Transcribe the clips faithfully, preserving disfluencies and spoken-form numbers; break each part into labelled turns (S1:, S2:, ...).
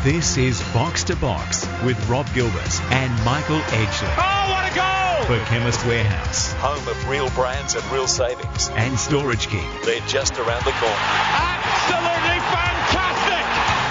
S1: This is Box to Box with Rob Gilbert and Michael Edgley.
S2: Oh, what a goal!
S1: For Chemist Warehouse,
S3: home of real brands and real savings,
S1: and Storage King.
S3: They're just around the corner.
S2: Absolutely fantastic!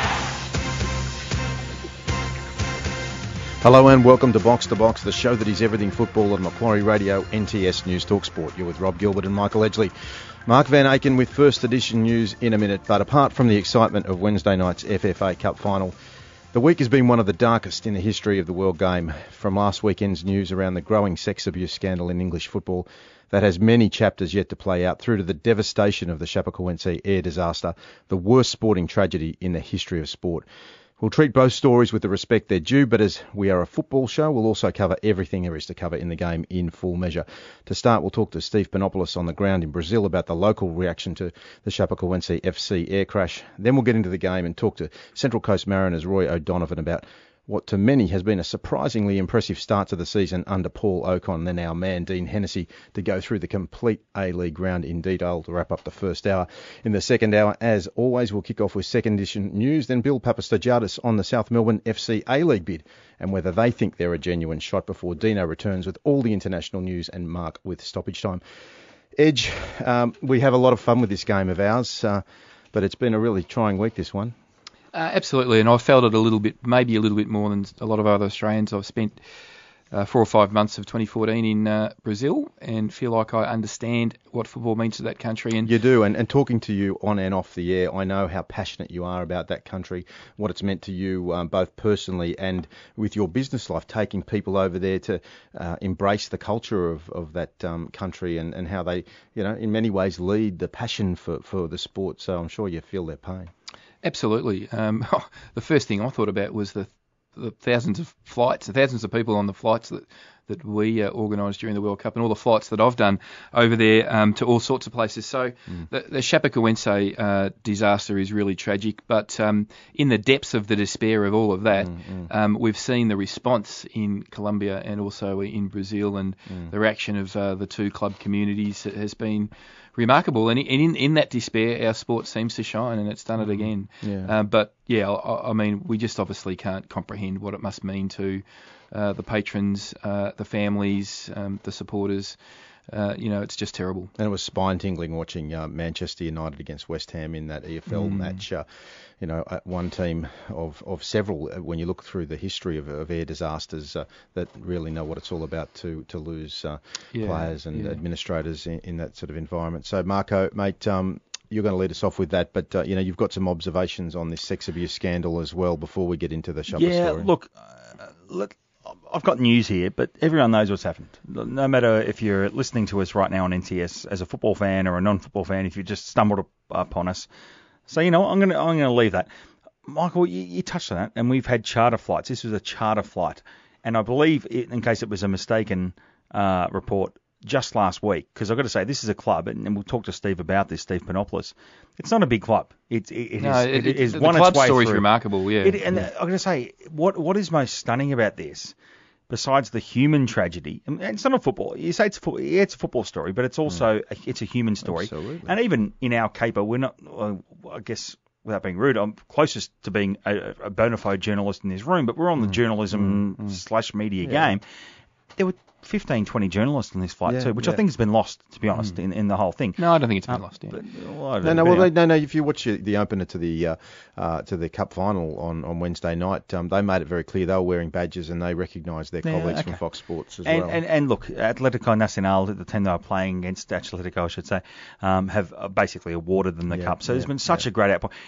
S4: Hello and welcome to Box to Box, the show that is everything football on Macquarie Radio, N T S News Talk Sport. You're with Rob Gilbert and Michael Edgley. Mark Van Aken with first edition news in a minute, but apart from the excitement of Wednesday night's F F A Cup final, the week has been one of the darkest in the history of the world game. From last weekend's news around the growing sex abuse scandal in English football that has many chapters yet to play out, through to the devastation of the Chapecoense air disaster, the worst sporting tragedy in the history of sport. We'll treat both stories with the respect they're due, but as we are a football show, we'll also cover everything there is to cover in the game in full measure. To start, we'll talk to Steve Panopoulos on the ground in Brazil about the local reaction to the Chapecoense F C air crash. Then we'll get into the game and talk to Central Coast Mariners' Roy O'Donovan about what to many has been a surprisingly impressive start to the season under Paul Ocon, then our man Dean Hennessy, to go through the complete A-League round in detail to wrap up the first hour. In the second hour, as always, we'll kick off with second edition news, then Bill Papastagiadis on the South Melbourne F C A-League bid and whether they think they're a genuine shot, before Dino returns with all the international news and Mark with stoppage time. Edge, um, we have a lot of fun with this game of ours, uh, but it's been a really trying week, this one.
S5: Uh, absolutely, and I felt it a little bit, maybe a little bit more than a lot of other Australians. I've spent uh, four or five months of twenty fourteen in uh, Brazil and feel like I understand what football means to that country. And
S4: you do, and, and talking to you on and off the air, I know how passionate you are about that country, what it's meant to you, um, both personally and with your business life, taking people over there to uh, embrace the culture of, of that um, country and, and how they, you know, in many ways lead the passion for, for the sport. So I'm sure you feel their pain.
S5: Absolutely. Um, the first thing I thought about was the, the thousands of flights, the thousands of people on the flights that, that we uh, organised during the World Cup, and all the flights that I've done over there um, to all sorts of places. So mm. the, the Chapecoense uh, disaster is really tragic, but um, in the depths of the despair of all of that, mm, mm. Um, we've seen the response in Colombia and also in Brazil, and mm. the reaction of uh, the two club communities has been remarkable, and in in that despair, our sport seems to shine, and it's done it again.
S4: Yeah.
S5: Uh, but yeah, I, I mean, we just obviously can't comprehend what it must mean to uh, the patrons, uh, the families, um, the supporters. Uh, you know, it's just terrible.
S4: And it was spine-tingling watching uh, Manchester United against West Ham in that E F L mm. match. Uh, you know, one team of, of several, when you look through the history of, of air disasters, uh, that really know what it's all about to, to lose uh, yeah, players and yeah. administrators in, in that sort of environment. So, Marco, mate, um, you're going to lead us off with that, but, uh, you know, you've got some observations on this sex abuse scandal as well before we get into the Shopper
S6: yeah,
S4: story.
S6: Yeah, look, uh, let, I've got news here, but everyone knows what's happened. No matter if you're listening to us right now on N T S as a football fan or a non-football fan, if you just stumbled upon us. So, you know, I'm going to I'm going to leave that. Michael, you, you touched on that, and we've had charter flights. This was a charter flight, and I believe, it, in case it was a mistaken uh, report, just last week, because I've got to say, this is a club, and, and we'll talk to Steve about this, Steve Panopoulos. It's not a big club. It, it, it
S5: no,
S6: is,
S5: it,
S6: it is
S5: the
S6: one
S5: club
S6: its way
S5: story is
S6: through.
S5: remarkable, yeah.
S6: It, and
S5: yeah.
S6: I've got to say, what what is most stunning about this, besides the human tragedy, and it's not a football. You say it's a, football, yeah, it's a football story, but it's also mm. a, it's a human story.
S4: Absolutely.
S6: And even in our caper, we're not. Uh, I guess without being rude, I'm closest to being a, a bona fide journalist in this room, but we're on the mm. journalism mm. slash media yeah. game. There were fifteen, twenty journalists on this flight
S4: yeah,
S6: too, which
S4: yeah.
S6: I think has been lost, to be honest, mm. in, in the whole thing.
S5: No, I don't think it's been uh, lost. Yeah.
S6: But, well,
S4: no, no, well, they, no, no. If you watch the opener to the uh, uh, to the Cup final on, on Wednesday night, um, they made it very clear they were wearing badges and they recognised their
S6: yeah,
S4: colleagues
S6: okay.
S4: from Fox Sports as
S6: and,
S4: well.
S6: And, and look, Atletico Nacional, the team they were playing against, Atletico, I should say, um, have basically awarded them the
S4: yeah,
S6: cup. So
S4: yeah,
S6: there's been such
S4: yeah.
S6: a great output.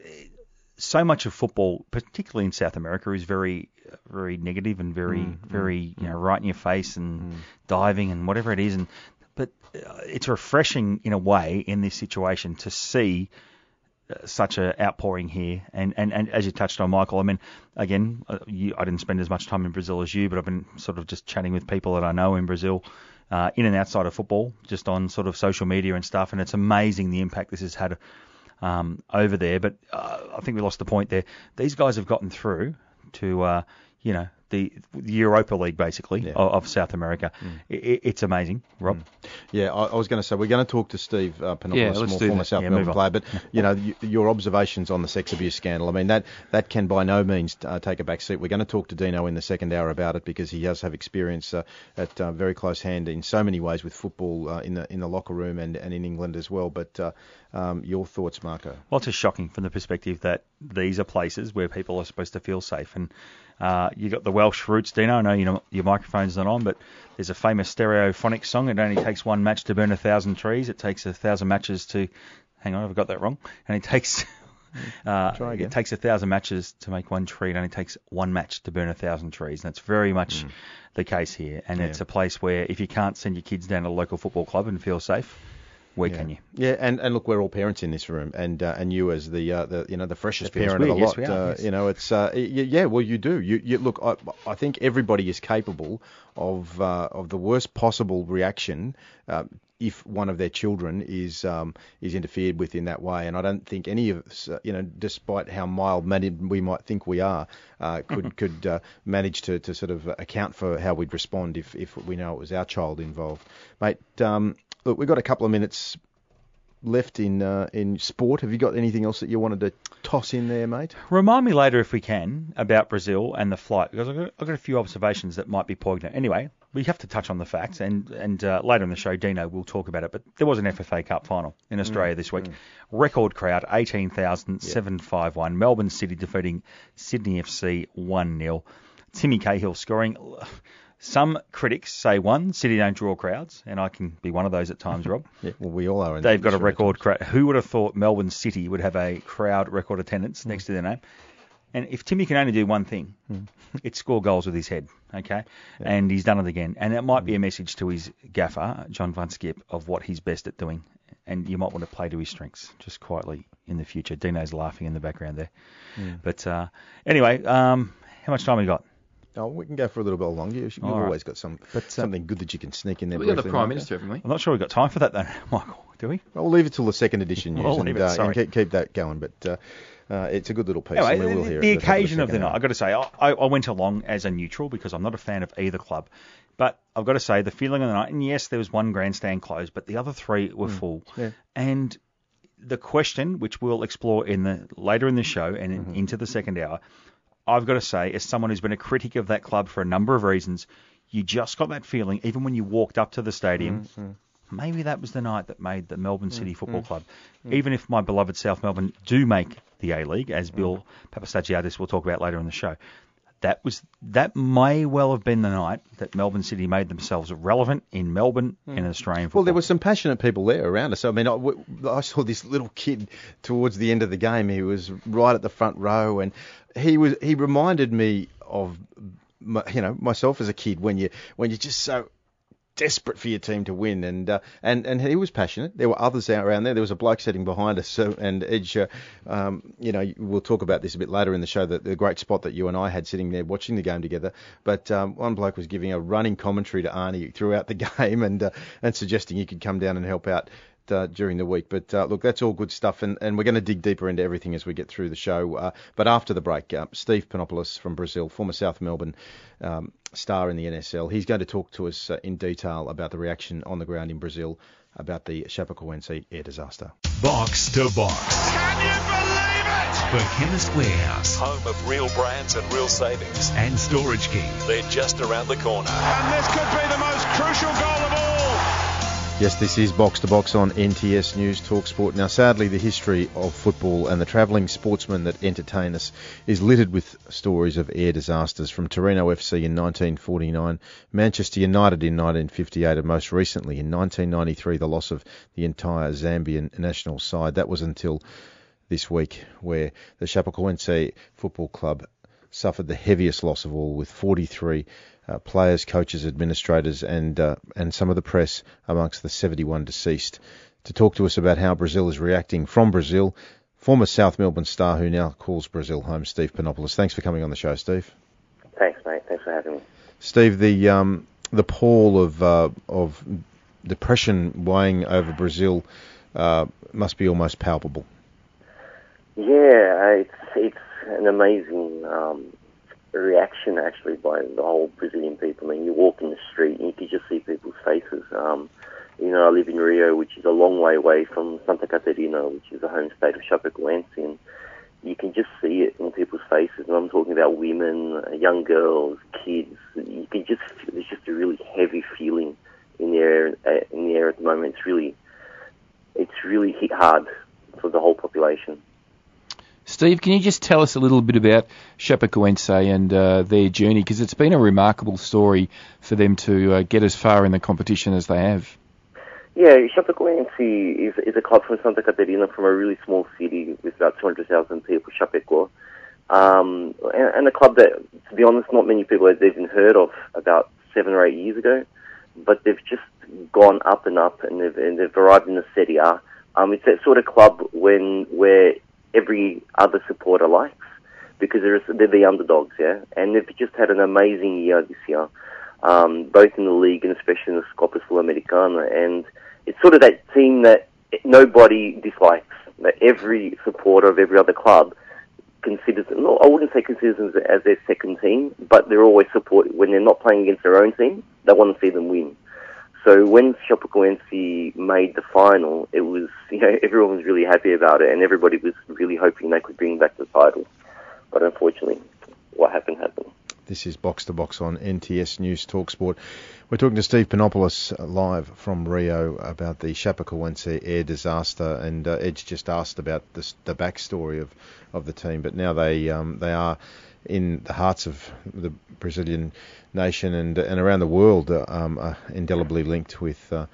S6: So much of football, particularly in South America, is very, very negative and very, mm, very, mm, you know, right in your face and mm. diving and whatever it is. And but uh, it's refreshing in a way in this situation to see uh, such an outpouring here. And, and, and as you touched on, Michael, I mean, again, uh, you, I didn't spend as much time in Brazil as you, but I've been sort of just chatting with people that I know in Brazil, uh, in and outside of football, just on sort of social media and stuff. And it's amazing the impact this has had Um, over there, but uh, I think we lost the point there. These guys have gotten through to, uh, you know, the, the Europa League, basically,
S4: Yeah.
S6: of, of South America. Mm. It, it's amazing, Rob.
S4: Mm. Yeah, I, I was going to say, we're going to talk to Steve uh, Panopoulos,
S5: Yeah, let's
S4: more
S5: do
S4: former
S5: that.
S4: South
S6: Yeah,
S4: Melbourne
S6: move
S4: player, but, you know, y- your observations on the sex abuse scandal, I mean, that, that can by no means uh, take a back seat. We're going to talk to Dino in the second hour about it because he does have experience uh, at uh, very close hand in so many ways with football uh, in the in the locker room and, and in England as well. But uh, um, your thoughts, Marco?
S6: Well, it's just shocking from the perspective that these are places where people are supposed to feel safe. And uh, you got the Welsh roots, Dino. I know, you know your microphone's not on, but there's a famous stereophonic song. It only takes one match to burn a thousand trees. It takes a thousand matches to... Hang on, I've got that wrong. And it takes... Uh,
S4: Try again.
S6: It takes a thousand matches to make one tree. It only takes one match to burn a thousand trees. And that's very much mm. the case here. And
S4: yeah.
S6: it's a place where if you can't send your kids down to a local football club and feel safe, where
S4: yeah.
S6: can you?
S4: Yeah, and, and look, we're all parents in this room, and uh, and you as the uh, the you know the freshest
S6: That feels
S4: parent of
S6: weird.
S4: the
S6: Yes,
S4: lot,
S6: we are,
S4: uh,
S6: yes.
S4: you know, it's uh, y- yeah, well, you do. You, you look, I, I think everybody is capable of uh, of the worst possible reaction. Uh, if one of their children is um, is interfered with in that way, and I don't think any of us, uh, you know, despite how mild-mannered we might think we are, uh, could could uh, manage to, to sort of account for how we'd respond if, if we know it was our child involved, mate. Um, look, we've got a couple of minutes left in uh, in sport. Have you got anything else that you wanted to toss in there, mate?
S6: Remind me later, if we can, about Brazil and the flight, because I've got, I've got a few observations that might be poignant. Anyway, we have to touch on the facts, and, and uh, later in the show, Dino will talk about it. But there was an F F A Cup final in Australia mm, this week. Mm. Record crowd, eighteen thousand seven hundred fifty-one. Melbourne City defeating Sydney F C one nil. Timmy Cahill scoring. Some critics say, one, City don't draw crowds, and I can be one of those at times, Rob.
S4: Yeah, well, we all are. In
S6: They've got a record crowd. Who would have thought Melbourne City would have a crowd record attendance mm. next to their name? And if Timmy can only do one thing, mm. it's score goals with his head, okay? Yeah. And he's done it again. And it might mm. be a message to his gaffer, John Van Skip, of what he's best at doing. And you might want to play to his strengths, just quietly in the future. Dino's laughing in the background there. Mm. But uh, anyway, um, how much time we got?
S4: Oh, we can go for a little bit longer. You've
S6: All
S4: always
S6: right.
S4: got some
S6: but, uh,
S4: something good that you can sneak in there.
S5: We've got the
S4: briefly,
S5: Prime
S4: Marco.
S5: Minister, haven't we?
S6: I'm not sure we've got time for that, though, Michael. Do we?
S4: Well, we'll leave it till the second edition news
S6: We'll
S4: and,
S6: leave it,
S4: uh,
S6: sorry.
S4: and keep, keep that going. But uh, uh, it's a good little piece.
S6: Anyway,
S4: and we will
S6: the,
S4: hear
S6: the
S4: it at top
S6: occasion of the
S4: second
S6: night,
S4: hour.
S6: I've got to say, I, I went along as a neutral because I'm not a fan of either club. But I've got to say, the feeling of the night, and yes, there was one grandstand closed, but the other three were mm. full.
S4: Yeah.
S6: And the question, which we'll explore in the later in the show and in, mm-hmm. into the second hour, I've got to say, as someone who's been a critic of that club for a number of reasons, you just got that feeling, even when you walked up to the stadium, mm-hmm. maybe that was the night that made the Melbourne City mm-hmm. Football Club. Mm-hmm. Even if my beloved South Melbourne do make the A-League, as mm-hmm. Bill Papastagiadis will talk about later in the show, that was that may well have been the night that Melbourne City made themselves relevant in Melbourne mm. in Australian football.
S4: Well, there were some passionate people there around us. I mean, I, I saw this little kid towards the end of the game. He was right at the front row, and he was he reminded me of my, you know myself as a kid when you when you're just so desperate for your team to win, and uh, and and he was passionate. There were others out around there. There was a bloke sitting behind us, so, and Edge, uh, um, you know, we'll talk about this a bit later in the show. That the great spot that you and I had sitting there watching the game together. But um, one bloke was giving a running commentary to Arnie throughout the game, and uh, and suggesting he could come down and help out Uh, during the week. But uh, look, that's all good stuff, and, and we're going to dig deeper into everything as we get through the show. Uh, but after the break, uh, Steve Panopoulos from Brazil, former South Melbourne um, star in the N S L, he's going to talk to us uh, in detail about the reaction on the ground in Brazil about the Chapecoense air disaster.
S1: Box to Box.
S2: Can you believe it?
S1: For Chemist Warehouse
S3: Home of real brands and real savings.
S1: and Storage King.
S3: They're just around the corner.
S2: And this could be the most crucial goal of all.
S4: Yes, this is Box to Box on N T S News Talk Sport. Now, sadly, the history of football and the travelling sportsmen that entertain us is littered with stories of air disasters, from Torino F C in nineteen forty-nine, Manchester United in nineteen fifty-eight, and most recently in nineteen ninety-three, the loss of the entire Zambian national side. That was until this week, where the Chapecoense Football Club suffered the heaviest loss of all, with forty-three Uh, players, coaches, administrators, and uh, and some of the press amongst the seventy-one deceased. To talk to us about how Brazil is reacting from Brazil, former South Melbourne star who now calls Brazil home, Steve Panopoulos. Thanks for coming on the show, Steve.
S7: Thanks, mate. Thanks for having me.
S4: Steve, the um, the pall of uh, of depression weighing over Brazil uh, must be almost palpable.
S7: Yeah, it's it's an amazing um, reaction actually by the whole Brazilian people. I mean, you walk in the street and you can just see people's faces. Um, you know, I live in Rio, which is a long way away from Santa Catarina, which is the home state of Chapecoense, and you can just see it in people's faces. And I'm talking about women, young girls, kids. You can just feel, there's just a really heavy feeling in the air. In the air at the moment, it's really, it's really hit hard for the whole population.
S5: Steve, can you just tell us a little bit about Chapecoense and uh, their journey? Because it's been a remarkable story for them to uh, get as far in the competition as they have. Yeah,
S7: Chapecoense is, is a club from Santa Catarina, from a really small city with about two hundred thousand people, Chapecó. Um, and, and a club that, to be honest, not many people had even heard of about seven or eight years ago. But they've just gone up and up, and they've, and they've arrived in the Serie A. Um, it's that sort of club when where every other supporter likes, because they're, they're the underdogs, yeah? And they've just had an amazing year this year, um, both in the league and especially in the Copa Sul-Americana. And it's sort of that team that nobody dislikes, that every supporter of every other club considers, no, I wouldn't say considers them as their second team, but they're always support, when they're not playing against their own team, they want to see them win. So when Chapecoense made the final, it was, you know, everyone was really happy about it, and everybody was really hoping they could bring back the title. But unfortunately, what happened happened.
S4: This is Box to Box on N T S News Talksport. We're talking to Steve Panopoulos live from Rio about the Chapecoense air disaster, and uh, Edge just asked about this, the backstory of, of the team, but now they um, they are in the hearts of the Brazilian nation and and around the world, uh, um, are indelibly linked with uh,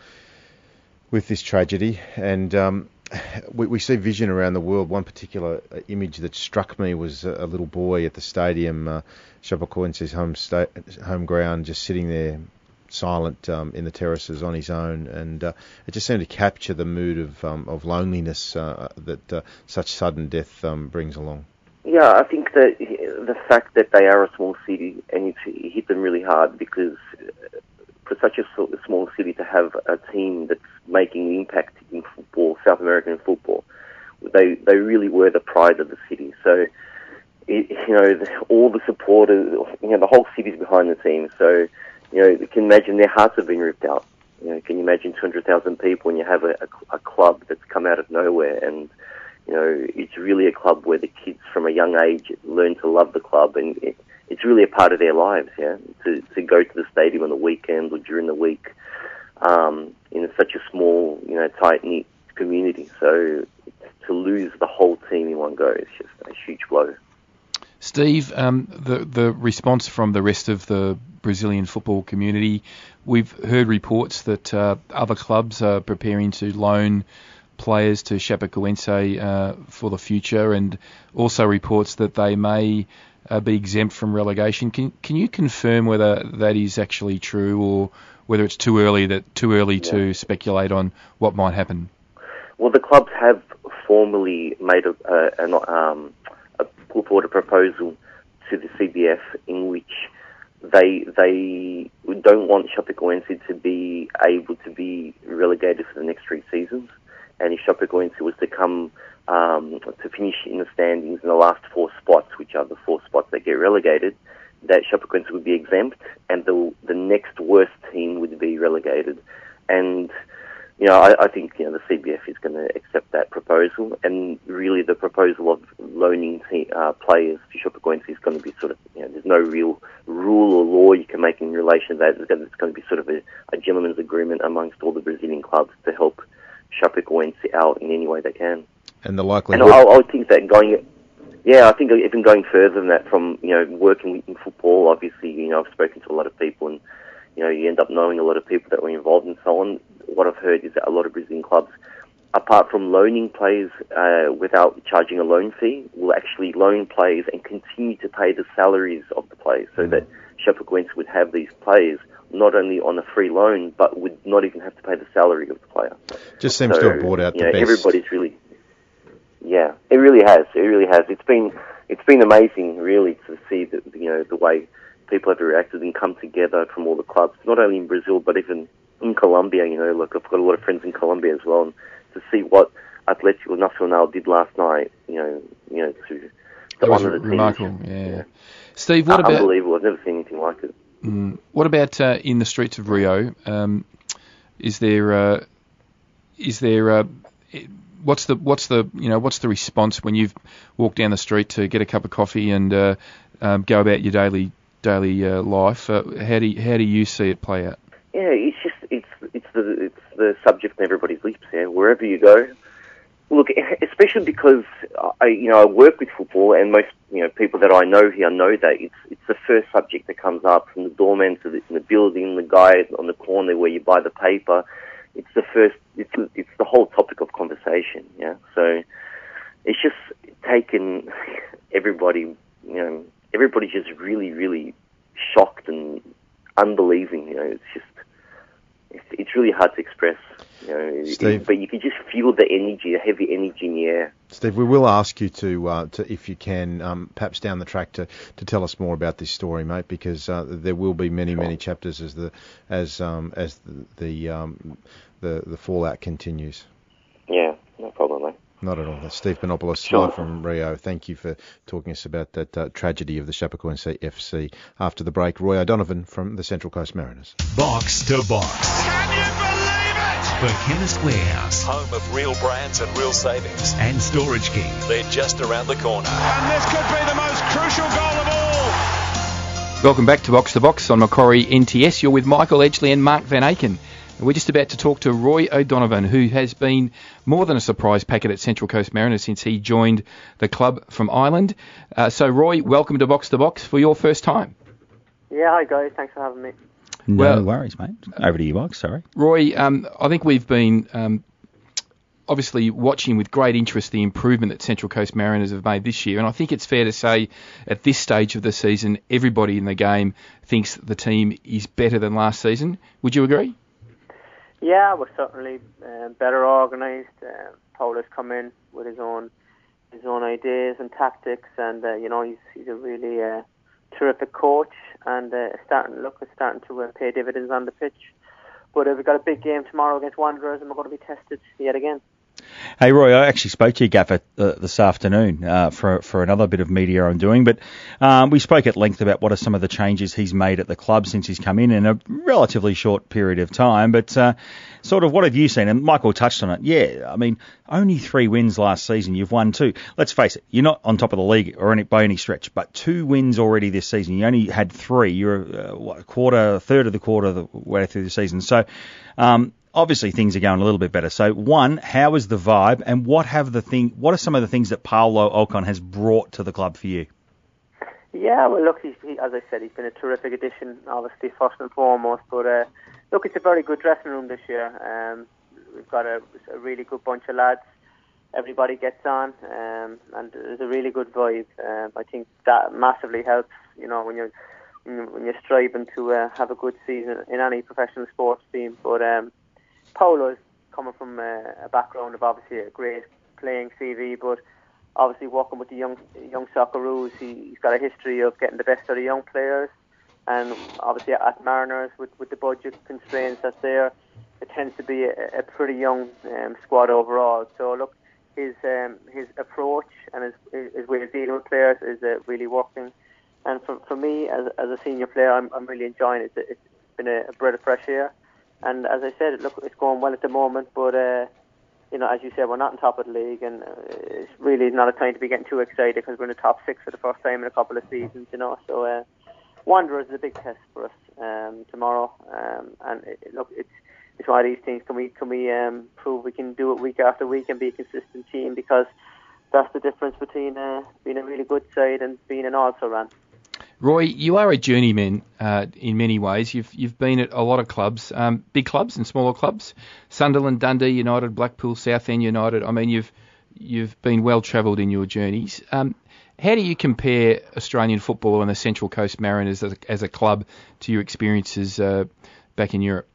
S4: with this tragedy. And um, we, we see vision around the world. One particular image that struck me was a, a little boy at the stadium, uh, Chapecoense's home sta- home ground, just sitting there silent um, in the terraces on his own, and uh, it just seemed to capture the mood of um, of loneliness uh, that uh, such sudden death um, brings along.
S7: Yeah, I think that the fact that they are a small city, and it, it hit them really hard, because for such a small city to have a team that's making an impact in football, South American football, they they really were the pride of the city. So, it, you know, all the supporters, you know, the whole city's behind the team. So, you know, you can imagine their hearts have been ripped out. You know, can you imagine two hundred thousand people when you have a, a, a club that's come out of nowhere? And you know, it's really a club where the kids from a young age learn to love the club, and it, it's really a part of their lives, yeah, to, to go to the stadium on the weekend or during the week um, in such a small, you know, tight-knit community. So to lose the whole team in one go is just a huge blow.
S5: Steve, um, the, the response from the rest of the Brazilian football community, we've heard reports that uh, other clubs are preparing to loan players to Chapecoense uh, for the future, and also reports that they may uh, be exempt from relegation. Can can you confirm whether that is actually true, or whether it's too early that too early yeah. to speculate on what might happen?
S7: Well, the clubs have formally made a, a, a, um, a put forward a proposal to the C B F in which they they don't want Chapecoense to be able to be relegated for the next three seasons. And if Chapecoense was to come um, to finish in the standings in the last four spots, which are the four spots that get relegated, that Chapecoense would be exempt, and the the next worst team would be relegated. And you know, I, I think you know the C B F is going to accept that proposal, and really the proposal of loaning te- uh, players to Chapecoense is going to be sort of, you know, there's no real rule or law you can make in relation to that. It's going to be sort of a, a gentleman's agreement amongst all the Brazilian clubs to help Chapecoense out in any way they can.
S4: And the likelihood...
S7: And I, I think that going... Yeah, I think even going further than that, from, you know, working in football, obviously, you know, I've spoken to a lot of people, and, you know, you end up knowing a lot of people that were involved and so on. What I've heard is that a lot of Brazilian clubs, apart from loaning players uh, without charging a loan fee, will actually loan players and continue to pay the salaries of the players, so mm. that Chapecoense would have these players not only on a free loan, but would not even have to pay the salary of the player.
S4: Just seems
S7: so,
S4: to have brought out
S7: you
S4: the
S7: know,
S4: best.
S7: Everybody's really, yeah, it really has. It really has. It's been, it's been amazing, really, to see the, you know, the way people have reacted and come together from all the clubs, not only in Brazil but even in Colombia. You know, look, I've got a lot of friends in Colombia as well, and to see what Atlético Nacional did last night, you know, you know, to to
S5: It was
S7: honour the team.
S5: remarkable, yeah. yeah. Steve, what
S7: uh,
S5: about...
S7: Unbelievable. I've never seen anything like it.
S5: Mm, what about uh, in the streets of Rio? Um, is there... Uh, is there... Uh, what's the what's the you know what's the response when you've walked down the street to get a cup of coffee and uh, um, go about your daily daily uh, life? Uh, how do you, how do you see it play out?
S7: Yeah, it's just it's it's the it's the subject on everybody's lips. Yeah, wherever you go. Look, especially because I you know I work with football, and most you know people that I know here know that it's it's the first subject that comes up, from the doorman to the, in the building, the guy on the corner where you buy the paper. It's the first. It's it's the whole topic of conversation. Yeah, so it's just taken everybody. You know, everybody's just really, really shocked and unbelieving. You know, it's just it's, it's really hard to express. You know,
S4: Steve,
S7: it, but you can just feel the energy, the heavy energy in the air.
S4: Steve, we will ask you to, uh, to if you can, um, perhaps down the track, to, to tell us more about this story, mate, because uh, there will be many, many chapters as the as um, as the the, um, the the fallout continues.
S7: Yeah, no problem, mate.
S4: Not at all. That's Steve Panopoulos,
S7: Sure.
S4: live from Rio. Thank you for talking to us about that uh, tragedy of the Chapecoense F C. After the break, Roy O'Donovan from the Central Coast Mariners.
S1: Box to Box.
S2: Can you believe it?
S1: For Chemist Warehouse
S3: Home of real brands and real savings.
S1: and Storage King.
S3: They're just around the corner.
S2: And this could be the most crucial goal of all.
S5: Welcome back to Box to Box on Macquarie N T S. You're with Michael Edgley and Mark Van Aken. We're just about to talk to Roy O'Donovan, who has been more than a surprise packet at Central Coast Mariners since he joined the club from Ireland. Uh, so, Roy, welcome to Box to Box for your first time.
S8: Yeah, hi guys, thanks for having me.
S6: No
S5: Well-
S6: worries, mate. Over to you, Box. Sorry.
S5: Roy, um, I think we've been um, obviously watching with great interest the improvement that Central Coast Mariners have made this year, and I think it's fair to say at this stage of the season, everybody in the game thinks the team is better than last season. Would you agree?
S8: Yeah, we're certainly uh, better organised. Uh, Paul has come in with his own his own ideas and tactics, and uh, you know he's he's a really uh, terrific coach, and uh, starting look is starting to uh, pay dividends on the pitch. But uh, we've got a big game tomorrow against Wanderers, and we're going to be tested yet again.
S6: Hey, Roy, I actually spoke to you, Gaffer, uh, this afternoon uh, for for another bit of media I'm doing, but um, we spoke at length about what are some of the changes he's made at the club since he's come in in a relatively short period of time, but uh, sort of what have you seen? And Michael touched on it. Yeah, I mean, only three wins last season. You've won two. Let's face it, you're not on top of the league or any, by any stretch, but two wins already this season. You only had three. You're uh, what, a quarter, a third of the quarter the way through the season. So, um, obviously, things are going a little bit better. So, one, how is the vibe, and what have the thing? What are some of the things that Paolo Ocon has brought to the club for you?
S8: Yeah, well, look, he's, he, as I said, he's been a terrific addition, obviously, first and foremost. But uh, look, it's a very good dressing room this year. Um, we've got a, a really good bunch of lads. Everybody gets on, um, and there's a really good vibe. Um, I think that massively helps. You know, when you're when you're, when you're striving to uh, have a good season in any professional sports team. But um, Paolo is coming from a, a background of obviously a great playing C V, but obviously working with the young young Socceroos, he, he's got a history of getting the best out of young players, and obviously at Mariners with, with the budget constraints that's there, it tends to be a, a pretty young um, squad overall. So look, his um, his approach and his his way of dealing with players is uh, really working. And for for me as as a senior player, I'm I'm really enjoying it. It's been a, a breath of fresh air. And as I said, look, it's going well at the moment, but, uh, you know, as you said, we're not on top of the league, and uh, it's really not a time to be getting too excited because we're in the top six for the first time in a couple of seasons, you know. So, uh, Wanderers is a big test for us um, tomorrow, um, and it, look, it's it's one of these things. Can we can we um, prove we can do it week after week and be a consistent team? Because that's the difference between uh, being a really good side and being an also-ran.
S5: Roy, you are a journeyman uh, in many ways. You've you've been at a lot of clubs, um, big clubs and smaller clubs, Sunderland, Dundee United, Blackpool, Southend United. I mean, you've you've been well travelled in your journeys. Um, how do you compare Australian football and the Central Coast Mariners as a, as a club to your experiences uh, back in Europe?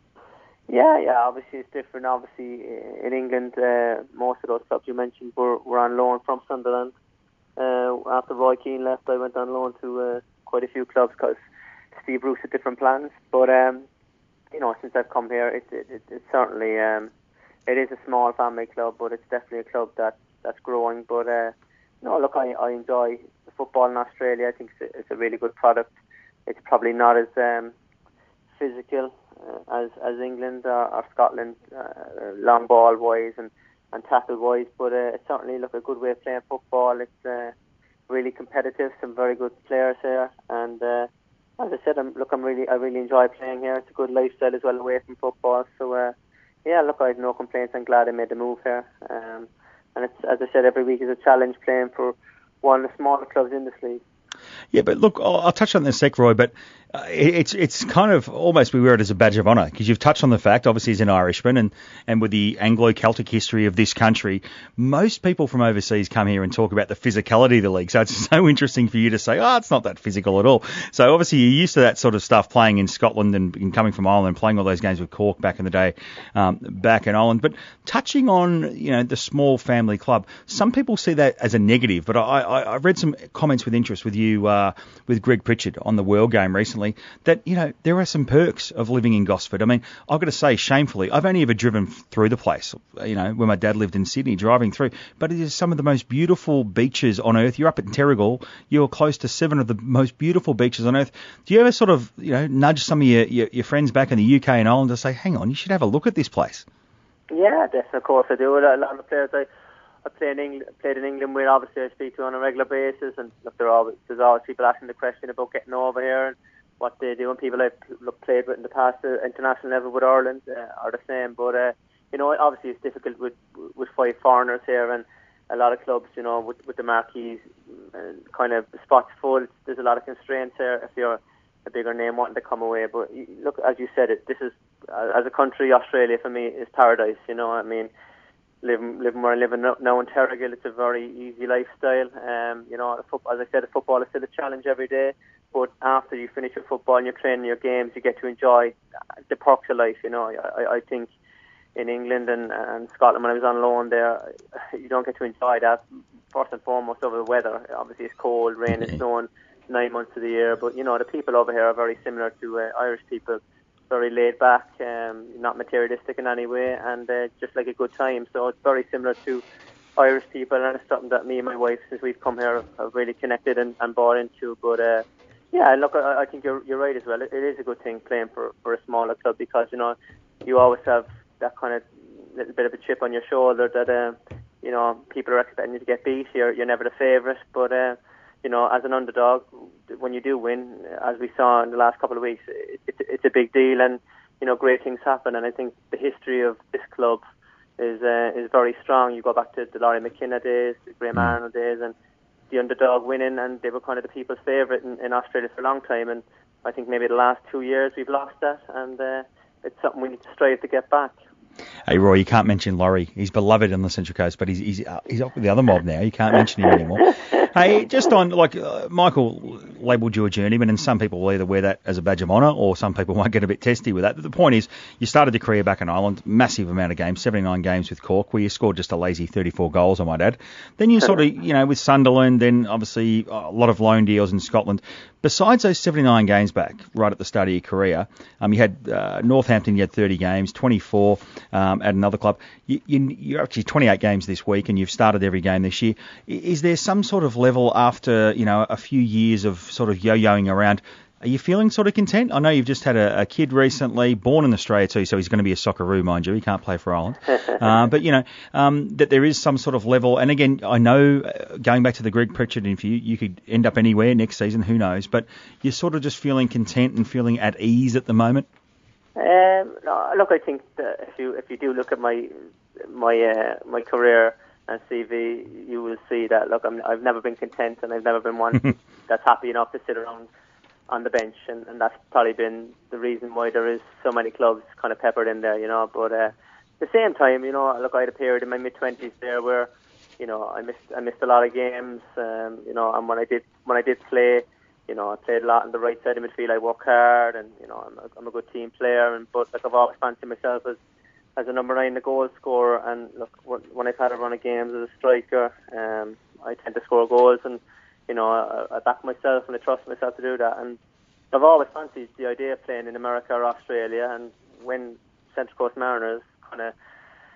S8: Yeah, yeah. Obviously, it's different. Obviously, in England, uh, most of those clubs you mentioned were, were on loan from Sunderland. Uh, after Roy Keane left, I went on loan to uh, quite a few clubs because Steve Bruce had different plans. But um, you know, since I've come here, it, it, it, it's certainly um, it is a small family club, but it's definitely a club that that's growing. But uh, No, look, I, I enjoy the football in Australia. I think it's a, it's a really good product. It's probably not as um, physical uh, as as England or, or Scotland, uh, long ball wise and, and tackle wise, but uh, it's certainly look a good way of playing football. It's uh, really competitive, some very good players here, and uh, as I said, I'm, look, I'm really I really enjoy playing here. It's a good lifestyle as well away from football. So uh, yeah, look, I have no complaints. I'm glad I made the move here. Um, And it's, as I said, every week is a challenge playing for one of the smaller clubs in this league.
S6: Yeah, but look, I'll, I'll touch on this sec, Roy, but uh, it's it's kind of almost we wear it as a badge of honour because you've touched on the fact, obviously, as an Irishman and, and with the Anglo-Celtic history of this country, most people from overseas come here and talk about the physicality of the league. So it's so interesting for you to say, oh, it's not that physical at all. So obviously you're used to that sort of stuff playing in Scotland and, and coming from Ireland, playing all those games with Cork back in the day, um, back in Ireland. But touching on, you know, the small family club, some people see that as a negative, but I, I, I've read some comments with interest with you, uh, with Greg Pritchard on the World Game recently, that, you know, there are some perks of living in Gosford. I mean, I've got to say, shamefully, I've only ever driven through the place, you know, when my dad lived in Sydney, driving through, but it is some of the most beautiful beaches on earth. You're up at Terrigal, you're close to seven of the most beautiful beaches on earth. Do you ever sort of, you know, nudge some of your, your, your friends back in the U K and Ireland to say, hang on, you should have a look at this place?
S8: Yeah, definitely, of course I do. A lot of the players I, I play in England, played in England with, obviously I speak to on a regular basis, and look, there always, there's always people asking the question about getting over here and what they do, and people I've look, played with in the past at international level with Ireland uh, are the same, but uh, you know, obviously it's difficult with with five foreigners here, and a lot of clubs, you know, with, with the marquees and kind of spots full, there's a lot of constraints here if you're a bigger name wanting to come away. But look, as you said, it this is, as a country, Australia for me is paradise, you know. I mean, living living where I live now in Terrigal, it's a very easy lifestyle. Um, you know, as I said, the football is still a challenge every day, but after you finish your football and you're training your games, you get to enjoy the perks of life, you know. I, I think in England and, and Scotland, when I was on loan there, you don't get to enjoy that, first and foremost, over the weather. Obviously it's cold, rain and snowing nine months of the year, but you know, the people over here are very similar to uh, Irish people, very laid back, um, not materialistic in any way, and uh, just like a good time. So it's very similar to Irish people, and it's something that me and my wife, since we've come here, have really connected and, and bought into. But uh, yeah, look, I, I think you're you're right as well. It, it is a good thing playing for, for a smaller club, because you know you always have that kind of little bit of a chip on your shoulder that uh, you know, people are expecting you to get beat. You're you're never the favourite, but uh, you know, as an underdog, when you do win, as we saw in the last couple of weeks, it, it, it's a big deal, and you know, great things happen. And I think the history of this club is uh, is very strong. You go back to the Laurie McKenna days, the Graham Arnold days, and the underdog winning, and they were kind of the people's favourite in, in Australia for a long time. And I think maybe the last two years we've lost that, and uh, it's something we need to strive to get back.
S6: Hey, Roy, you can't mention Laurie. He's beloved on the Central Coast, but he's he's, uh, he's up with the other mob now. You can't mention him anymore. Hey, just on, like, uh, Michael labelled you a journeyman, and some people will either wear that as a badge of honour, or some people might get a bit testy with that. But the point is, you started your career back in Ireland, massive amount of games, seventy-nine games with Cork, where you scored just a lazy thirty-four goals, I might add. Then you sort of, you know, with Sunderland, then obviously a lot of loan deals in Scotland. Besides those seventy-nine games back, right at the start of your career, um, you had uh, Northampton, you had thirty games, twenty-four um, at another club. You, you, you're actually twenty-eight games this week, and you've started every game this year. Is there some sort of level after, you know, a few years of sort of yo-yoing around? Are you feeling sort of content? I know you've just had a, a kid recently, born in Australia too, so he's going to be a Socceroo, mind you. He can't play for Ireland. uh, but, you know, um, that there is some sort of level. And again, I know, uh, going back to the Greg Pritchard interview, you could end up anywhere next season, who knows. But you're sort of just feeling content and feeling at ease at the moment?
S8: Um, no, look, I think that if you if you do look at my my uh, my career and C V, you will see that, look, I'm, I've never been content, and I've never been one that's happy enough to sit around on the bench, and, and that's probably been the reason why there is so many clubs kind of peppered in there, you know. But uh, at the same time, you know, look, I had a period in my mid-twenties there where, you know, I missed I missed a lot of games, um, you know, and when I did when I did play, you know, I played a lot on the right side of midfield. I work hard, and you know, I'm a, I'm a good team player, and but like I've always fancied myself as as a number nine, the goal scorer. And look, when I've had a run of games as a striker, um, I tend to score goals, and you know, I, I back myself and I trust myself to do that. And I've always fancied the idea of playing in America or Australia. And when Central Coast Mariners kind of